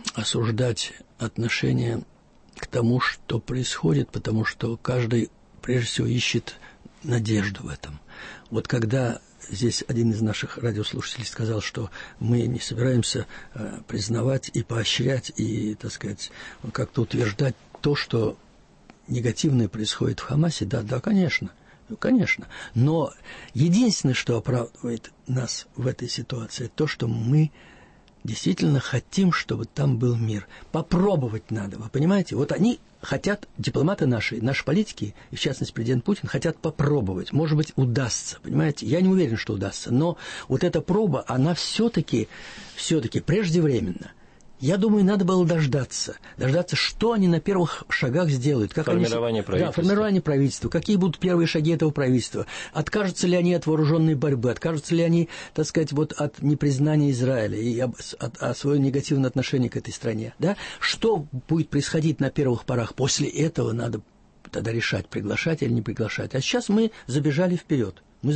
осуждать отношение к тому, что происходит, потому что каждый, прежде всего, ищет надежду в этом. Вот когда здесь один из наших радиослушателей сказал, что мы не собираемся признавать и поощрять, и, так сказать, как-то утверждать то, что негативное происходит в Хамасе, да, конечно. Конечно. Но единственное, что оправдывает нас в этой ситуации, то, что мы действительно хотим, чтобы там был мир. Попробовать надо, вы понимаете? Вот они хотят, дипломаты наши политики, и в частности президент Путин, хотят попробовать. Может быть, удастся, понимаете? Я не уверен, что удастся, но вот эта проба, она все-таки преждевременна. Я думаю, надо было дождаться, что они на первых шагах сделают. Как формирование правительства. Да, формирование правительства. Какие будут первые шаги этого правительства? Откажутся ли они от вооруженной борьбы? Откажутся ли они, так сказать, вот от непризнания Израиля и от своего негативного отношения к этой стране? Да? Что будет происходить на первых порах? После этого надо тогда решать, приглашать или не приглашать. А сейчас мы забежали вперед.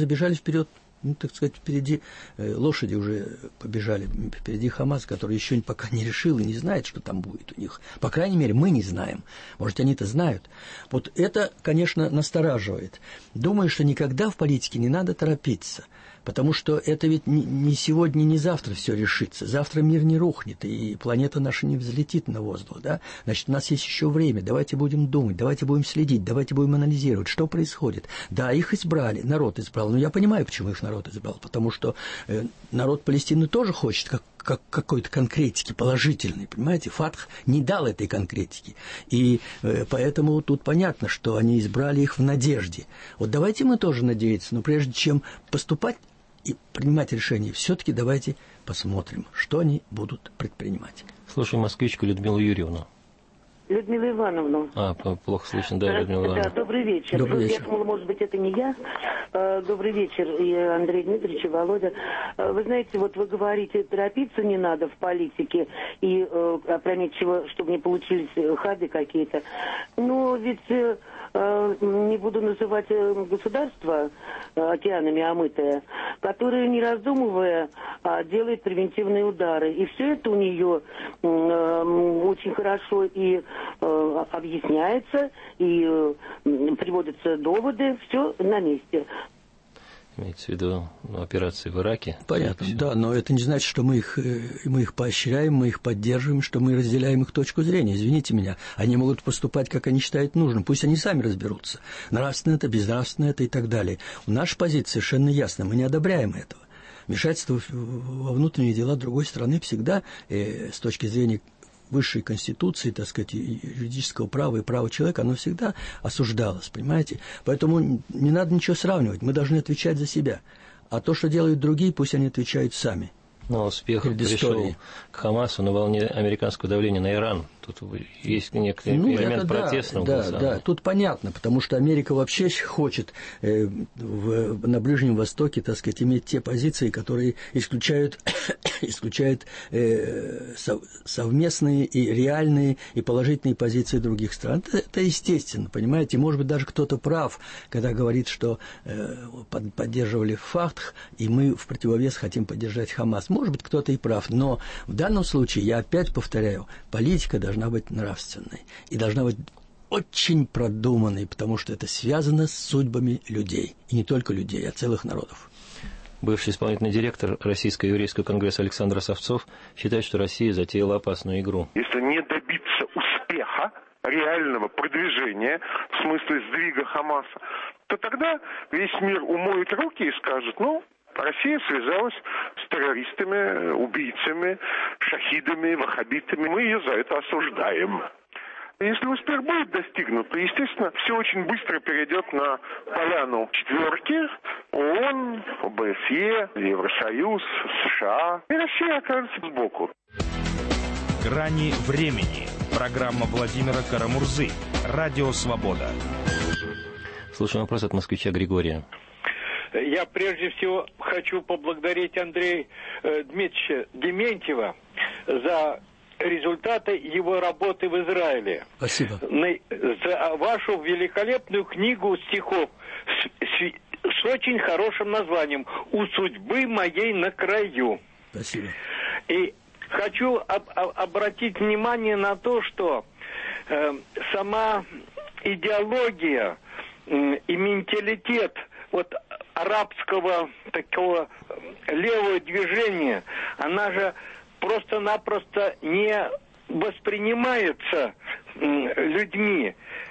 Так сказать, впереди лошади уже побежали, впереди Хамас, который еще пока не решил и не знает, что там будет у них. По крайней мере, мы не знаем. Может, они-то знают. Вот это, конечно, настораживает. Думаю, что никогда в политике не надо торопиться, потому что это ведь не сегодня, не завтра все решится. Завтра мир не рухнет, и планета наша не взлетит на воздух. Да? Значит, у нас есть еще время. Давайте будем думать, давайте будем следить, давайте будем анализировать, что происходит. Да, их избрали, народ избрал. Но я понимаю, почему их народ избрал. Потому что народ Палестины тоже хочет какой-то конкретики положительной. Понимаете, Фатх не дал этой конкретики. И поэтому тут понятно, что они избрали их в надежде. Вот давайте мы тоже надеяться, но прежде чем поступать и принимать решения, все-таки давайте посмотрим, что они будут предпринимать. Слушаем москвичку Людмилу Юрьевну. Людмила Ивановна. Плохо слышно, да, Людмила Ивановна. Да, добрый вечер. Я думала, может быть, это не я. Добрый вечер, и Андрей Дмитриевич, и Володя. Вы знаете, вот вы говорите, торопиться не надо в политике, и опрометчиво, чтобы не получились ходы какие-то. Но ведь не буду называть государство океанами омытое, которое, не раздумывая, делает превентивные удары. И все это у нее очень хорошо и объясняется, и приводятся доводы, все на месте. Имеется в виду операции в Ираке? Понятно, да, но это не значит, что мы их поощряем, мы их поддерживаем, что мы разделяем их точку зрения. Извините меня, они могут поступать, как они считают нужным. Пусть они сами разберутся. Нравственно это, безнравственно это и так далее. Наша позиция совершенно ясна, мы не одобряем этого. Вмешательство во внутренние дела другой страны всегда, с точки зрения высшей конституции, так сказать, юридического права и права человека, оно всегда осуждалось, понимаете? Поэтому не надо ничего сравнивать, мы должны отвечать за себя. А то, что делают другие, пусть они отвечают сами. Но успех пришел к Хамасу на волне американского давления на Иран. Тут есть некоторый элемент протестного. Да, тут понятно, потому что Америка вообще хочет на Ближнем Востоке, так сказать, иметь те позиции, которые исключают совместные и реальные и положительные позиции других стран. Это естественно, понимаете. Может быть, даже кто-то прав, когда говорит, что поддерживали Фатх, и мы в противовес хотим поддержать Хамас. Может быть, кто-то и прав, но в данном случае, я опять повторяю, политика должна быть нравственной и должна быть очень продуманной, потому что это связано с судьбами людей, и не только людей, а целых народов. Бывший исполнительный директор Российского еврейского конгресса Александр Савцов считает, что Россия затеяла опасную игру. Если не добиться успеха, реального продвижения, в смысле сдвига Хамаса, то тогда весь мир умоет руки и скажет, Россия связалась с террористами, убийцами, шахидами, ваххабитами. Мы ее за это осуждаем. Если успех будет достигнут, то, естественно, все очень быстро перейдет на поляну четверки, ООН, ОБСЕ, Евросоюз, США. И Россия окажется сбоку. «Грани времени». Программа Владимира Карамурзы. Радио «Свобода». Слушаем вопрос от москвича Григория. Я прежде всего хочу поблагодарить Андрея Дмитриевича Дементьева за результаты его работы в Израиле. Спасибо. За вашу великолепную книгу стихов с очень хорошим названием «У судьбы моей на краю». Спасибо. И хочу обратить внимание на то, что сама идеология и менталитет вот арабского такого левого движения, она же просто-напросто не воспринимается людьми,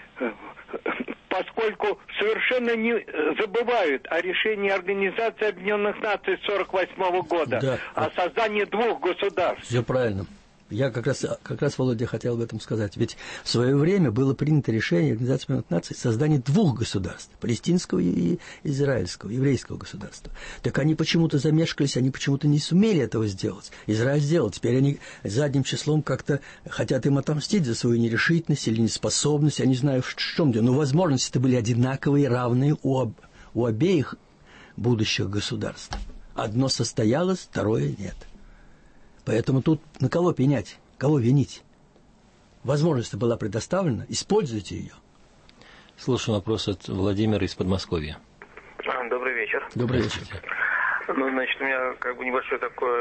поскольку совершенно не забывают о решении Организации Объединенных Наций 1948 года, да, о создании двух государств. Все правильно. Я как раз, Володя, хотел об этом сказать. Ведь в свое время было принято решение Организации Объединенных Наций создания двух государств, палестинского и израильского, еврейского государства. Так они почему-то замешкались, они почему-то не сумели этого сделать. Израиль сделал. Теперь они задним числом как-то хотят им отомстить за свою нерешительность или неспособность. Я не знаю, в чем дело. Но возможности-то были одинаковые, равные у обеих будущих государств. Одно состоялось, второе нет. Поэтому тут на кого пенять, кого винить? Возможность была предоставлена, используйте ее. Слушаем вопрос от Владимира из Подмосковья. Добрый вечер. Добрый вечер. Ну, значит, у меня как бы небольшое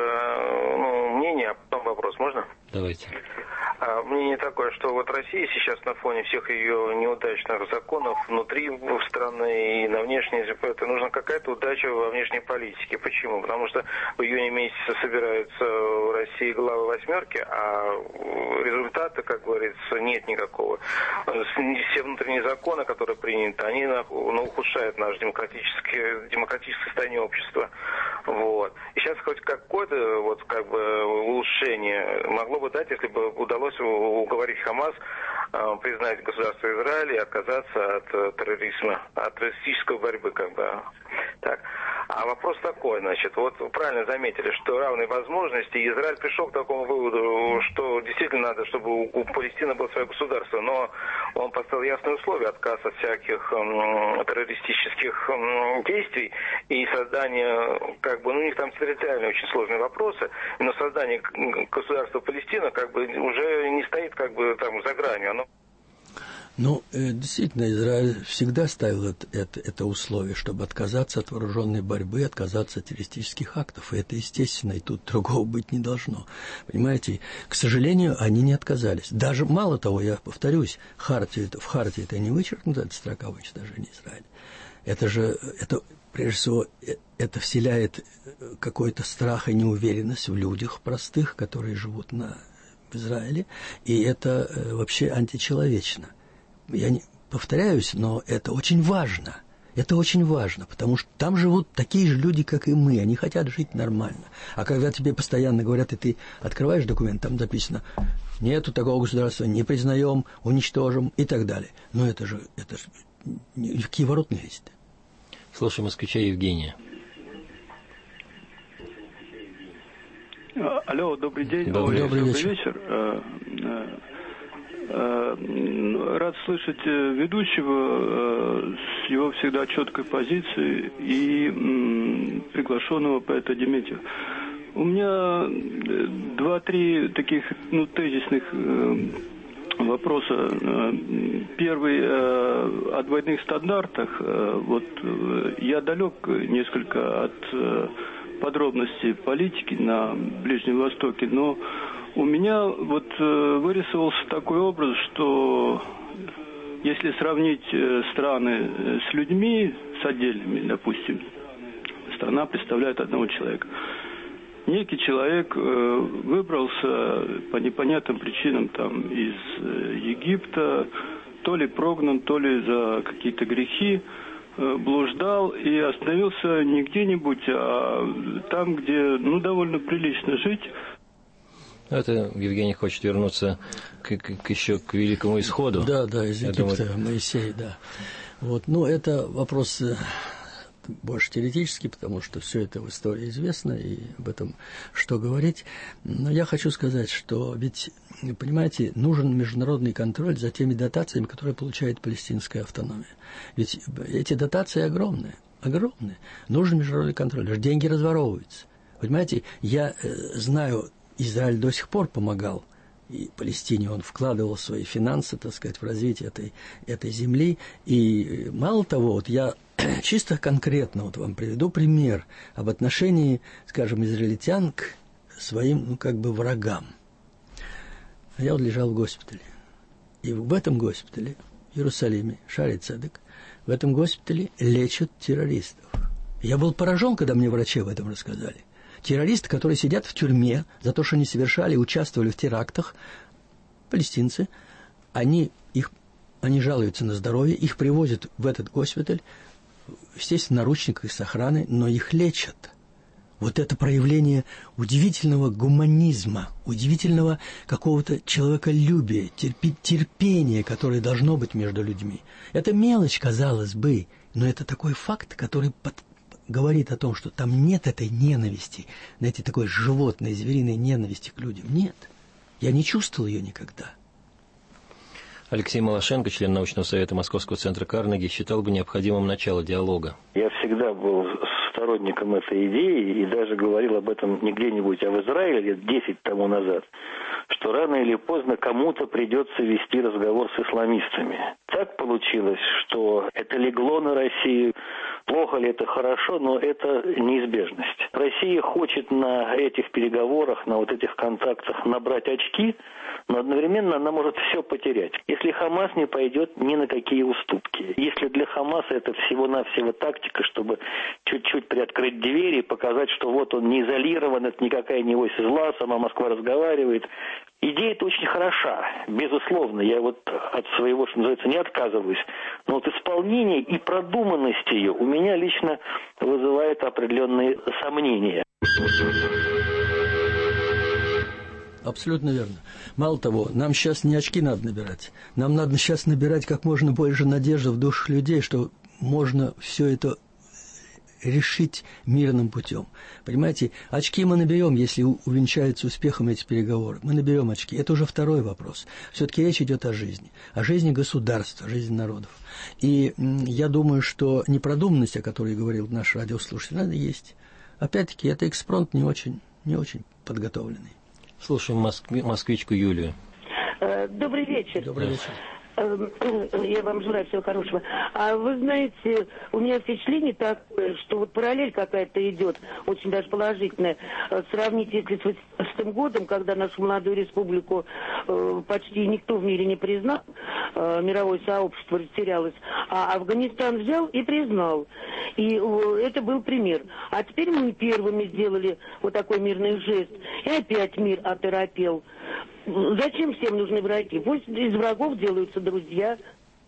такое мнение, а потом вопрос, можно? Давайте. Мнение такое, что вот Россия сейчас на фоне всех ее неудачных законов внутри страны и на внешней, это нужна какая-то удача во внешней политике. Почему? Потому что в июне месяце собираются в России главы восьмерки, а результата, как говорится, нет никакого. Все внутренние законы, которые приняты, они ухудшают наше демократическое состояние общества. Вот. И сейчас хоть какое-то вот как бы улучшение могло бы дать, если бы удалось уговорить Хамас признать государство Израиль и отказаться от терроризма, от террористической борьбы, как бы. Так. А вопрос такой, значит, вот вы правильно заметили, что равные возможности, и Израиль пришел к такому выводу, что действительно надо, чтобы у Палестины было свое государство, но он поставил ясные условия, отказ от всяких террористических действий и создание, как бы, у них там территориальные очень сложные вопросы, но создание государства Палестина, как бы, уже не стоит, как бы, там, за гранью, оно... Ну, действительно, Израиль всегда ставил это условие, чтобы отказаться от вооруженной борьбы, отказаться от террористических актов. И это естественно, и тут другого быть не должно. Понимаете, к сожалению, они не отказались. Даже, мало того, я повторюсь, в Хартии это не вычеркнута, эта строка уничтожения Израиля. Это прежде всего, это вселяет какой-то страх и неуверенность в людях простых, которые живут в Израиле, и это вообще античеловечно. Я не повторяюсь, но это очень важно. Это очень важно, потому что там живут такие же люди, как и мы. Они хотят жить нормально. А когда тебе постоянно говорят, и ты открываешь документ, там записано, нету такого государства, не признаем, уничтожим и так далее. Но это же в какие ворот не лезет. Слушаем москвича Евгения. Алло, добрый день. Добрый вечер. Рад слышать ведущего с его всегда четкой позицией и приглашенного поэта Дементьева. У меня 2-3 таких тезисных вопроса. Первый о двойных стандартах. Вот я далек несколько от подробностей политики на Ближнем Востоке, но у меня вот вырисовался такой образ, что если сравнить страны с людьми, с отдельными, допустим, страна представляет одного человека. Некий человек выбрался по непонятным причинам там из Египта, то ли прогнан, то ли за какие-то грехи, блуждал и остановился не где-нибудь, а там, где довольно прилично жить. Это Евгений хочет вернуться еще к Великому Исходу. Да, из Египта, Моисей, да. Вот, это вопрос больше теоретический, потому что все это в истории известно, и об этом что говорить. Но я хочу сказать, что ведь, понимаете, нужен международный контроль за теми дотациями, которые получает палестинская автономия. Ведь эти дотации огромные. Нужен международный контроль, деньги разворовываются. Понимаете, я знаю, Израиль до сих пор помогал и Палестине, он вкладывал свои финансы, так сказать, в развитие этой земли. И мало того, я чисто конкретно вам приведу пример об отношении, скажем, израильтян к своим, врагам. Я вот лежал в госпитале. И в этом госпитале, в Иерусалиме, Шари Цедек, в этом госпитале лечат террористов. Я был поражен, когда мне врачи об этом рассказали. Террористы, которые сидят в тюрьме за то, что они совершали, участвовали в терактах, палестинцы, они жалуются на здоровье, их привозят в этот госпиталь, естественно, в наручниках с охраной, но их лечат. Вот это проявление удивительного гуманизма, удивительного какого-то человеколюбия, терпения, которое должно быть между людьми. Это мелочь, казалось бы, но это такой факт, который говорит о том, что там нет этой ненависти, знаете, такой животной, звериной ненависти к людям. Нет. Я не чувствовал ее никогда. Алексей Малашенко, член научного совета Московского центра Карнеги, считал бы необходимым начало диалога. Я всегда был сторонником этой идеи и даже говорил об этом не где-нибудь, а в Израиле лет 10 тому назад, что рано или поздно кому-то придется вести разговор с исламистами. Так получилось, что это легло на Россию. Плохо ли это, хорошо, но это неизбежность. Россия хочет на этих переговорах, на вот этих контактах набрать очки, но одновременно она может все потерять. Если Хамас не пойдет ни на какие уступки. Если для Хамаса это всего-навсего тактика, чтобы чуть-чуть приоткрыть двери и показать, что вот он не изолирован, это никакая не ось зла, сама Москва разговаривает. Идея-то очень хороша, безусловно. Я вот от своего, что называется, не отказываюсь. Но вот исполнение и продуманность ее у меня лично вызывает определенные сомнения. Абсолютно верно. Мало того, нам сейчас не очки надо набирать. Нам надо сейчас набирать как можно больше надежды в душах людей, что можно все это решить мирным путем. Понимаете, очки мы наберем, если увенчаются успехом эти переговоры. Мы наберем очки. Это уже второй вопрос. Все-таки речь идет о жизни государства, о жизни народов. И я думаю, что непродуманность, о которой говорил наш радиослушатель, надо есть. Опять-таки, это экспромт не очень подготовленный. Слушаем москвичку Юлию. Добрый вечер. Добрый вечер. Я вам желаю всего хорошего. А вы знаете, у меня впечатление такое, что вот параллель какая-то идет, очень даже положительная. Сравнить, если с 1980 годом, когда нашу молодую республику почти никто в мире не признал, мировое сообщество растерялось, а Афганистан взял и признал. И это был пример. А теперь мы первыми сделали вот такой мирный жест. И опять мир оторопел. Зачем всем нужны враги? Пусть из врагов делаются друзья.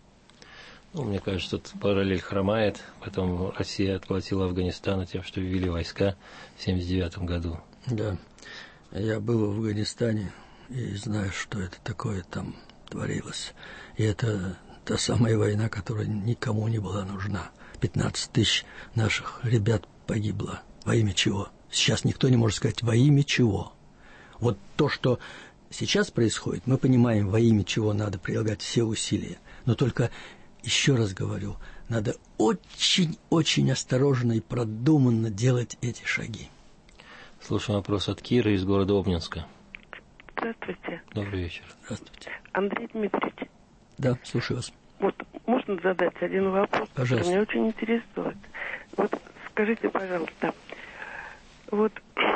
Мне кажется, тут параллель хромает. Потом Россия отплатила Афганистану тем, что ввели войска в 1979 году. Да. Я был в Афганистане и знаю, что это такое там творилось. И это та самая война, которая никому не была нужна. 15 тысяч наших ребят погибло. Во имя чего? Сейчас никто не может сказать, во имя чего. Вот то, что сейчас происходит, мы понимаем, во имя чего надо прилагать все усилия. Но только, еще раз говорю, надо очень-очень осторожно и продуманно делать эти шаги. Слушаем вопрос от Киры из города Обнинска. Здравствуйте. Добрый вечер. Здравствуйте. Андрей Дмитриевич. Да, слушаю вас. Вот можно задать один вопрос, пожалуйста, который меня очень интересует. Вот скажите, пожалуйста, вот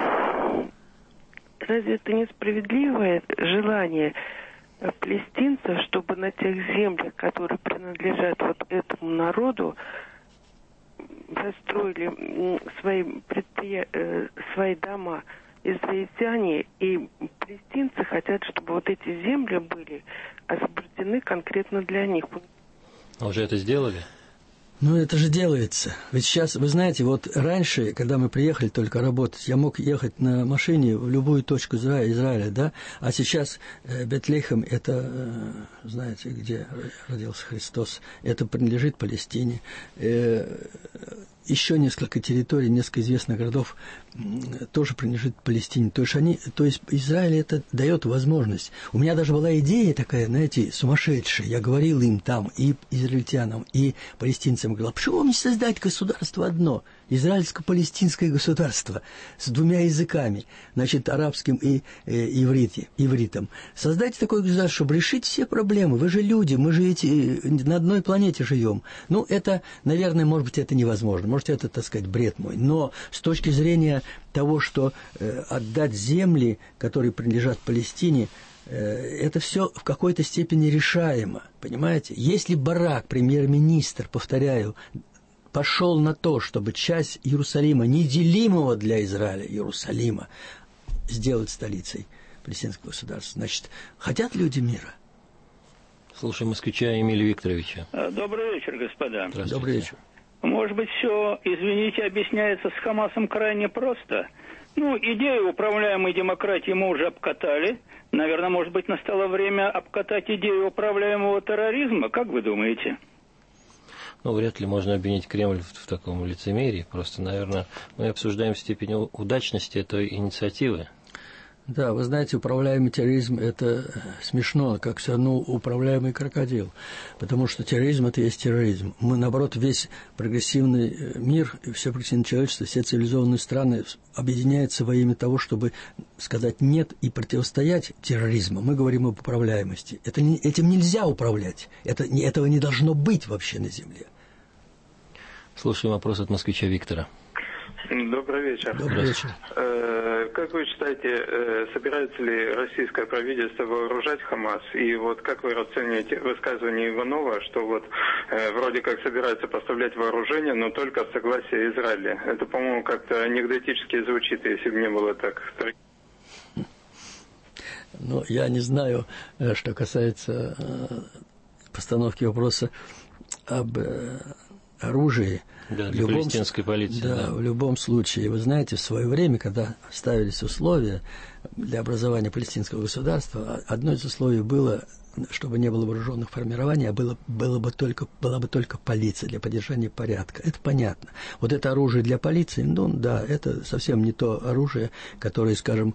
разве это несправедливое желание палестинцев, чтобы на тех землях, которые принадлежат вот этому народу, застроили свои дома израильтяне, и палестинцы хотят, чтобы вот эти земли были освобождены конкретно для них? А уже это сделали? Ну, это же делается. Ведь сейчас, вы знаете, вот раньше, когда мы приехали только работать, я мог ехать на машине в любую точку Израиля, да? А сейчас Бетлехем, это, знаете, где родился Христос, это принадлежит Палестине. Еще несколько территорий, несколько известных городов тоже принадлежит Палестине. То есть Израиль это дает возможность. У меня даже была идея такая, знаете, сумасшедшая. Я говорил им там, и израильтянам, и палестинцам, говорил, почему вам не создать государство одно? израильско-палестинское государство с двумя языками, значит, арабским и ивритом. Создайте такое государство, чтобы решить все проблемы. Вы же люди, мы же на одной планете живем. Ну, это, наверное, может быть, это невозможно. Может, это, так сказать, бред мой. Но с точки зрения того, что отдать земли, которые принадлежат Палестине, это все в какой-то степени решаемо, понимаете? Если Барак, премьер-министр, повторяю, пошел на то, чтобы часть Иерусалима, неделимого для Израиля Иерусалима, сделать столицей палестинского государства, значит, хотят люди мира. Слушаем москвича Эмилия Викторовича. Добрый вечер, господа. Добрый вечер. Может быть, все, извините, объясняется с Хамасом крайне просто. Ну, идею управляемой демократии мы уже обкатали. Наверное, может быть, настало время обкатать идею управляемого терроризма. Как вы думаете? Ну, вряд ли можно обвинить Кремль в таком лицемерии. Просто, наверное, мы обсуждаем степень удачности этой инициативы. Да, вы знаете, управляемый терроризм – это смешно, как все равно управляемый крокодил, потому что терроризм – это и есть терроризм. Мы, наоборот, весь прогрессивный мир, все прогрессивное человечество, все цивилизованные страны объединяются во имя того, чтобы сказать «нет» и противостоять терроризму. Мы говорим об управляемости. Этим нельзя управлять, этого не должно быть вообще на земле. Слушаем вопрос от москвича Виктора. Добрый вечер. Добрый вечер. Как вы считаете, собирается ли российское правительство вооружать Хамас? И вот как вы оцениваете высказывание Иванова, что вот вроде как собирается поставлять вооружение, но только с согласия Израиля? Это, по-моему, как-то анекдотически звучит, если бы не было так. Ну, я не знаю, что касается постановки вопроса об оружии. Да, для палестинской полиции. Да, в любом случае. Вы знаете, в свое время, когда ставились условия для образования палестинского государства, одно из условий было, чтобы не было вооруженных формирований, а была бы только полиция для поддержания порядка. Это понятно. Вот это оружие для полиции, ну да, это совсем не то оружие, которое, скажем,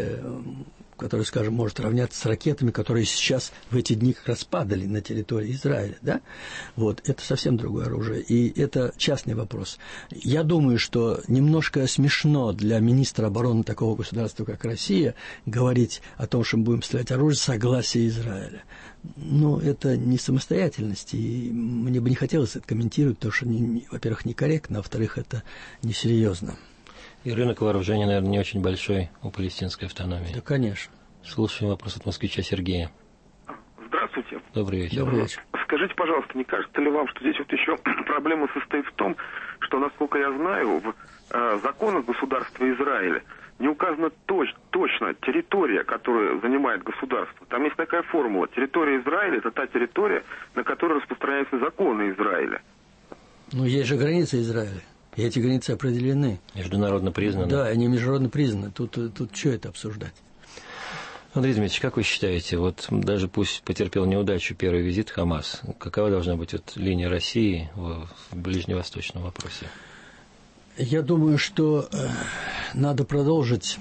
может равняться с ракетами, которые сейчас в эти дни как раз падали на территории Израиля, да? Вот, это совсем другое оружие, и это частный вопрос. Я думаю, что немножко смешно для министра обороны такого государства, как Россия, говорить о том, что мы будем стрелять оружие с согласия Израиля. Но это не самостоятельность, и мне бы не хотелось это комментировать, потому что, во-первых, некорректно, а во-вторых, это несерьезно. И рынок вооружения, наверное, не очень большой у палестинской автономии. Да, конечно. Слушаем вопрос от москвича Сергея. Здравствуйте. Добрый вечер. Добрый вечер. Скажите, пожалуйста, не кажется ли вам, что здесь вот еще проблема состоит в том, что, насколько я знаю, в законах государства Израиля не указана точно территория, которую занимает государство. Там есть такая формула. Территория Израиля – это та территория, на которой распространяются законы Израиля. Ну, есть же границы Израиля. И эти границы определены. Международно признаны. Да, они международно признаны. Тут что это обсуждать? Андрей Дмитриевич, как вы считаете, вот даже пусть потерпел неудачу первый визит Хамас, какова должна быть вот линия России в ближневосточном вопросе? Я думаю, что надо продолжить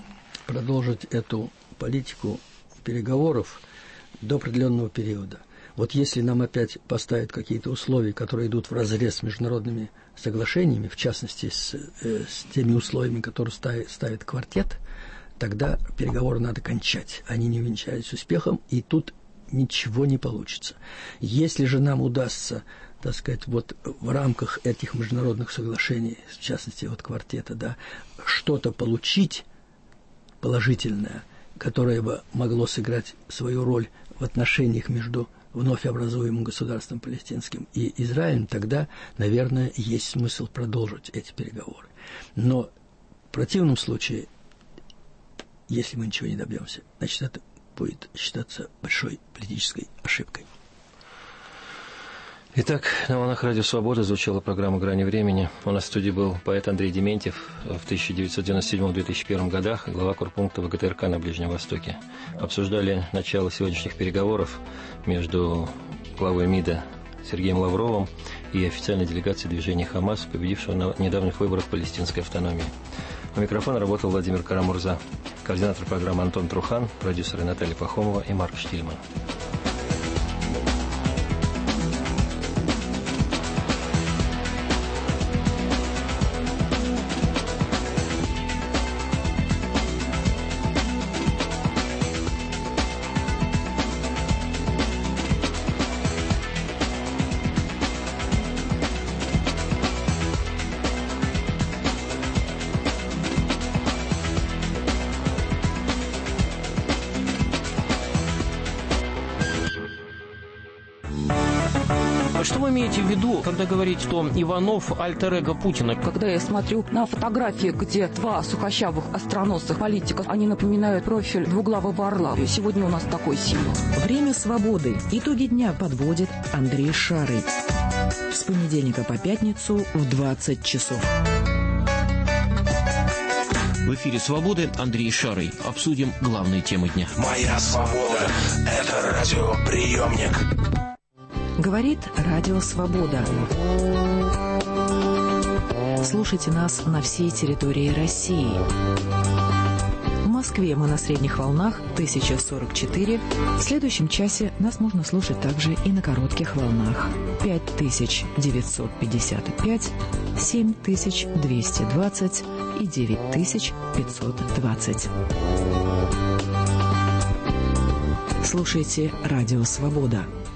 эту политику переговоров до определенного периода. Вот если нам опять поставят какие-то условия, которые идут вразрез с международными соглашениями, в частности, с теми условиями, которые ставит квартет, тогда переговоры надо кончать. Они не венчались успехом, и тут ничего не получится. Если же нам удастся, так сказать, вот в рамках этих международных соглашений, в частности, вот квартета, да, что-то получить положительное, которое бы могло сыграть свою роль в отношениях между вновь образуемым государством палестинским и Израилем, тогда, наверное, есть смысл продолжить эти переговоры. Но в противном случае, если мы ничего не добьемся, значит, это будет считаться большой политической ошибкой. Итак, на волнах Радио Свобода звучала программа «Грани времени». У нас в студии был поэт Андрей Дементьев, в 1997-2001 годах глава корпункта ВГТРК на Ближнем Востоке. Обсуждали начало сегодняшних переговоров между главой МИДа Сергеем Лавровым и официальной делегацией движения «Хамас», победившего на недавних выборах палестинской автономии. У микрофона работал Владимир Карамурза, координатор программы Антон Трухан, продюсеры Наталья Пахомова и Марк Штильман. вы имеете в виду, когда говорите, что Иванов альтер-эго Путина? Когда я смотрю на фотографии, где два сухощавых остроносых политика, они напоминают профиль двуглавого орла. И сегодня у нас такой символ. Время свободы. Итоги дня подводит Андрей Шарый. С понедельника по пятницу в 20 часов. В эфире «Свободы» Андрей Шарый. Обсудим главные темы дня. Моя свобода – это радиоприемник. Говорит Радио Свобода. Слушайте нас на всей территории России. В Москве мы на средних волнах 1044. В следующем часе нас можно слушать также и на коротких волнах 5955, 7220 и 9520. Слушайте Радио Свобода.